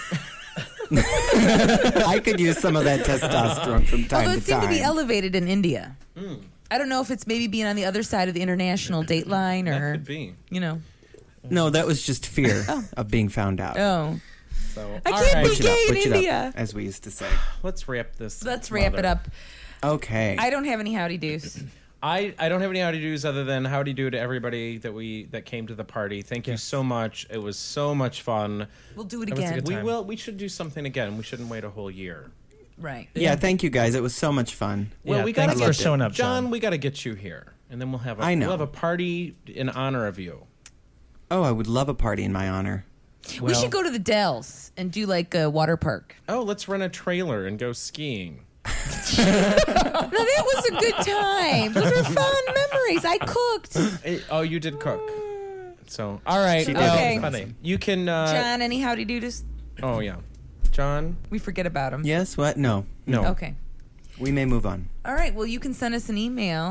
I could use some of that testosterone from time Although to it seemed time. to be elevated in India. I don't know if it's maybe being on the other side of the international date line, That or, could be. you know. No, that was just fear of being found out. Oh. So, I all can't right, be Switch it up, gay in switch it India. up, as we used to say. let's wrap this. Let's wrap it mother. up. Okay. I don't have any howdy doos. I, I don't have any howdy do's other than howdy do to everybody that we that came to the party. Thank you Yes. so much. It was so much fun. We'll do it That was a again. good We time. will. We should do something again. We shouldn't wait a whole year. Right. yeah, thank you guys. It was so much fun. Well, Yeah, we thanks gotta for get showing up, John. John. We got to get you here, and then we'll have a I know. we'll have a party in honor of you. Oh, I would love a party in my honor. we Well- should go to the Dells and do like a water park. Oh, let's rent a trailer and go skiing. No, that was a good time. Those were fun memories. I cooked. Eh, oh, you did cook. So, all right. She did. well, Okay. Funny. You can. Uh, John, any howdy doos? Oh yeah, John. We forget about them. Yes? What? No. No. Okay. We may move on. All right. Well, you can send us an email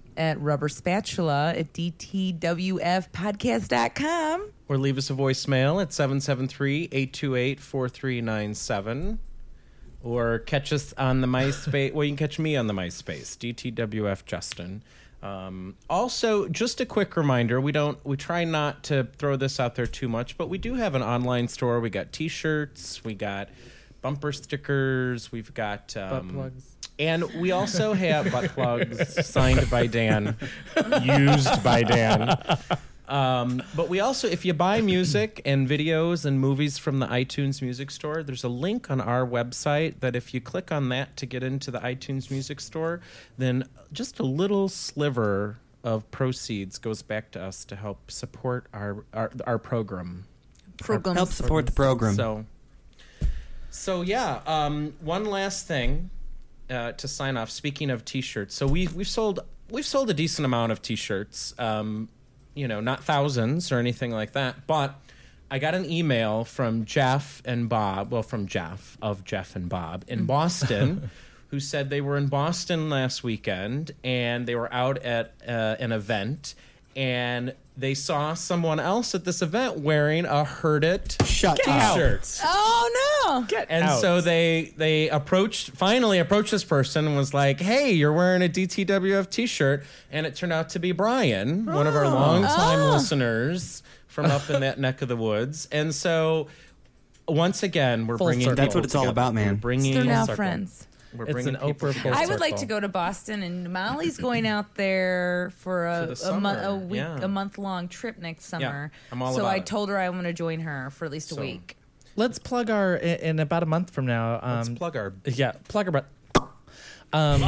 at Rubber Spatula at d t w f podcast dot com. Or leave us a voicemail at seven seven three, eight two eight, four three nine seven. Or catch us on the MySpace. Well, you can catch me on the MySpace, D T W F Justin. Um, also, just a quick reminder: we don't, we try not to throw this out there too much, but we do have an online store. We got T-shirts, we got bumper stickers, we've got um, Butt plugs. and we also have butt plugs signed by Dan, used by Dan. Um, but we also, if you buy music and videos and movies from the iTunes Music Store, there's a link on our website that if you click on that to get into the iTunes Music Store, then just a little sliver of proceeds goes back to us to help support our our, our program. Programs. Help support the program. So, so yeah. Um, one last thing uh, to sign off. Speaking of T-shirts, so we've we've sold we've sold a decent amount of T-shirts. Um, you know, not thousands or anything like that, but I got an email from Jeff and Bob, well, from Jeff, of Jeff and Bob in Boston, who said they were in Boston last weekend, and they were out at uh, an event, and they saw someone else at this event wearing a Heard It Shut T-shirt. Oh, no. Get And out. so they they approached, finally approached this person and was like, hey, you're wearing a D T W F T-shirt. And it turned out to be Brian, one of our longtime Oh. listeners from up in that neck of the woods. And so once again, we're Full bringing circle. That's people what it's all together. about, man. We're bringing, They're now circle. friends. we're It's bringing an people Oprah full I would like circle. to go to Boston, and Molly's going out there for a, For the a, month, a summer, week, yeah. a month long trip next summer. I'm all so about I it. told her I want to join her for at least a So- week. Let's plug our in, in about a month from now. Um, Let's plug our... yeah, plug our butt. Um,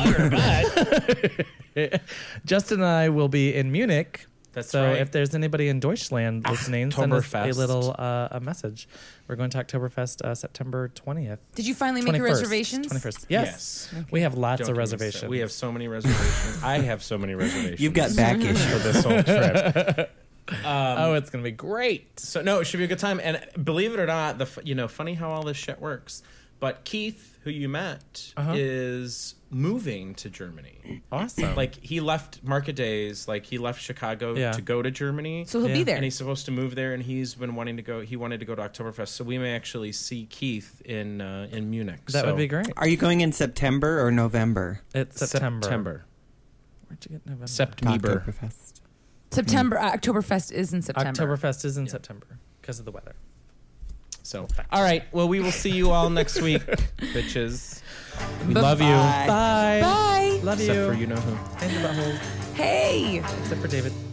Justin and I will be in Munich. That's so right. if there's anybody in Deutschland listening, send us a Oktoberfest. little uh, a message. We're going to Oktoberfest uh, September twentieth. Did you finally make your twenty-first, reservations? twenty-first. Yes. Yes. We have lots Don't of even reservations. say- We have so many reservations. I have so many reservations. You've got back for issues. this whole trip. oh, it's going to be great. So no, it should be a good time. And believe it or not, the f- you know, funny how all this shit works. But Keith, who you met, Uh-huh. is moving to Germany. Awesome. Like he left Market Days, like he left Chicago Yeah. to go to Germany. So he'll Yeah. be there. and he's supposed to move there, and he's been wanting to go. He wanted to go to Oktoberfest, so we may actually see Keith in uh, in Munich. that So- would be great. Are you going in September or November? It's September. September. Where'd you get November? September. Oktoberfest. September, uh, Oktoberfest is in September. Oktoberfest is in September because of the weather. So, all right. Well, we will see you all next week, bitches. We Bye- love you. Bye. Bye. Bye. Love Except you. for you know who. And the butthole. Hey. Except for David.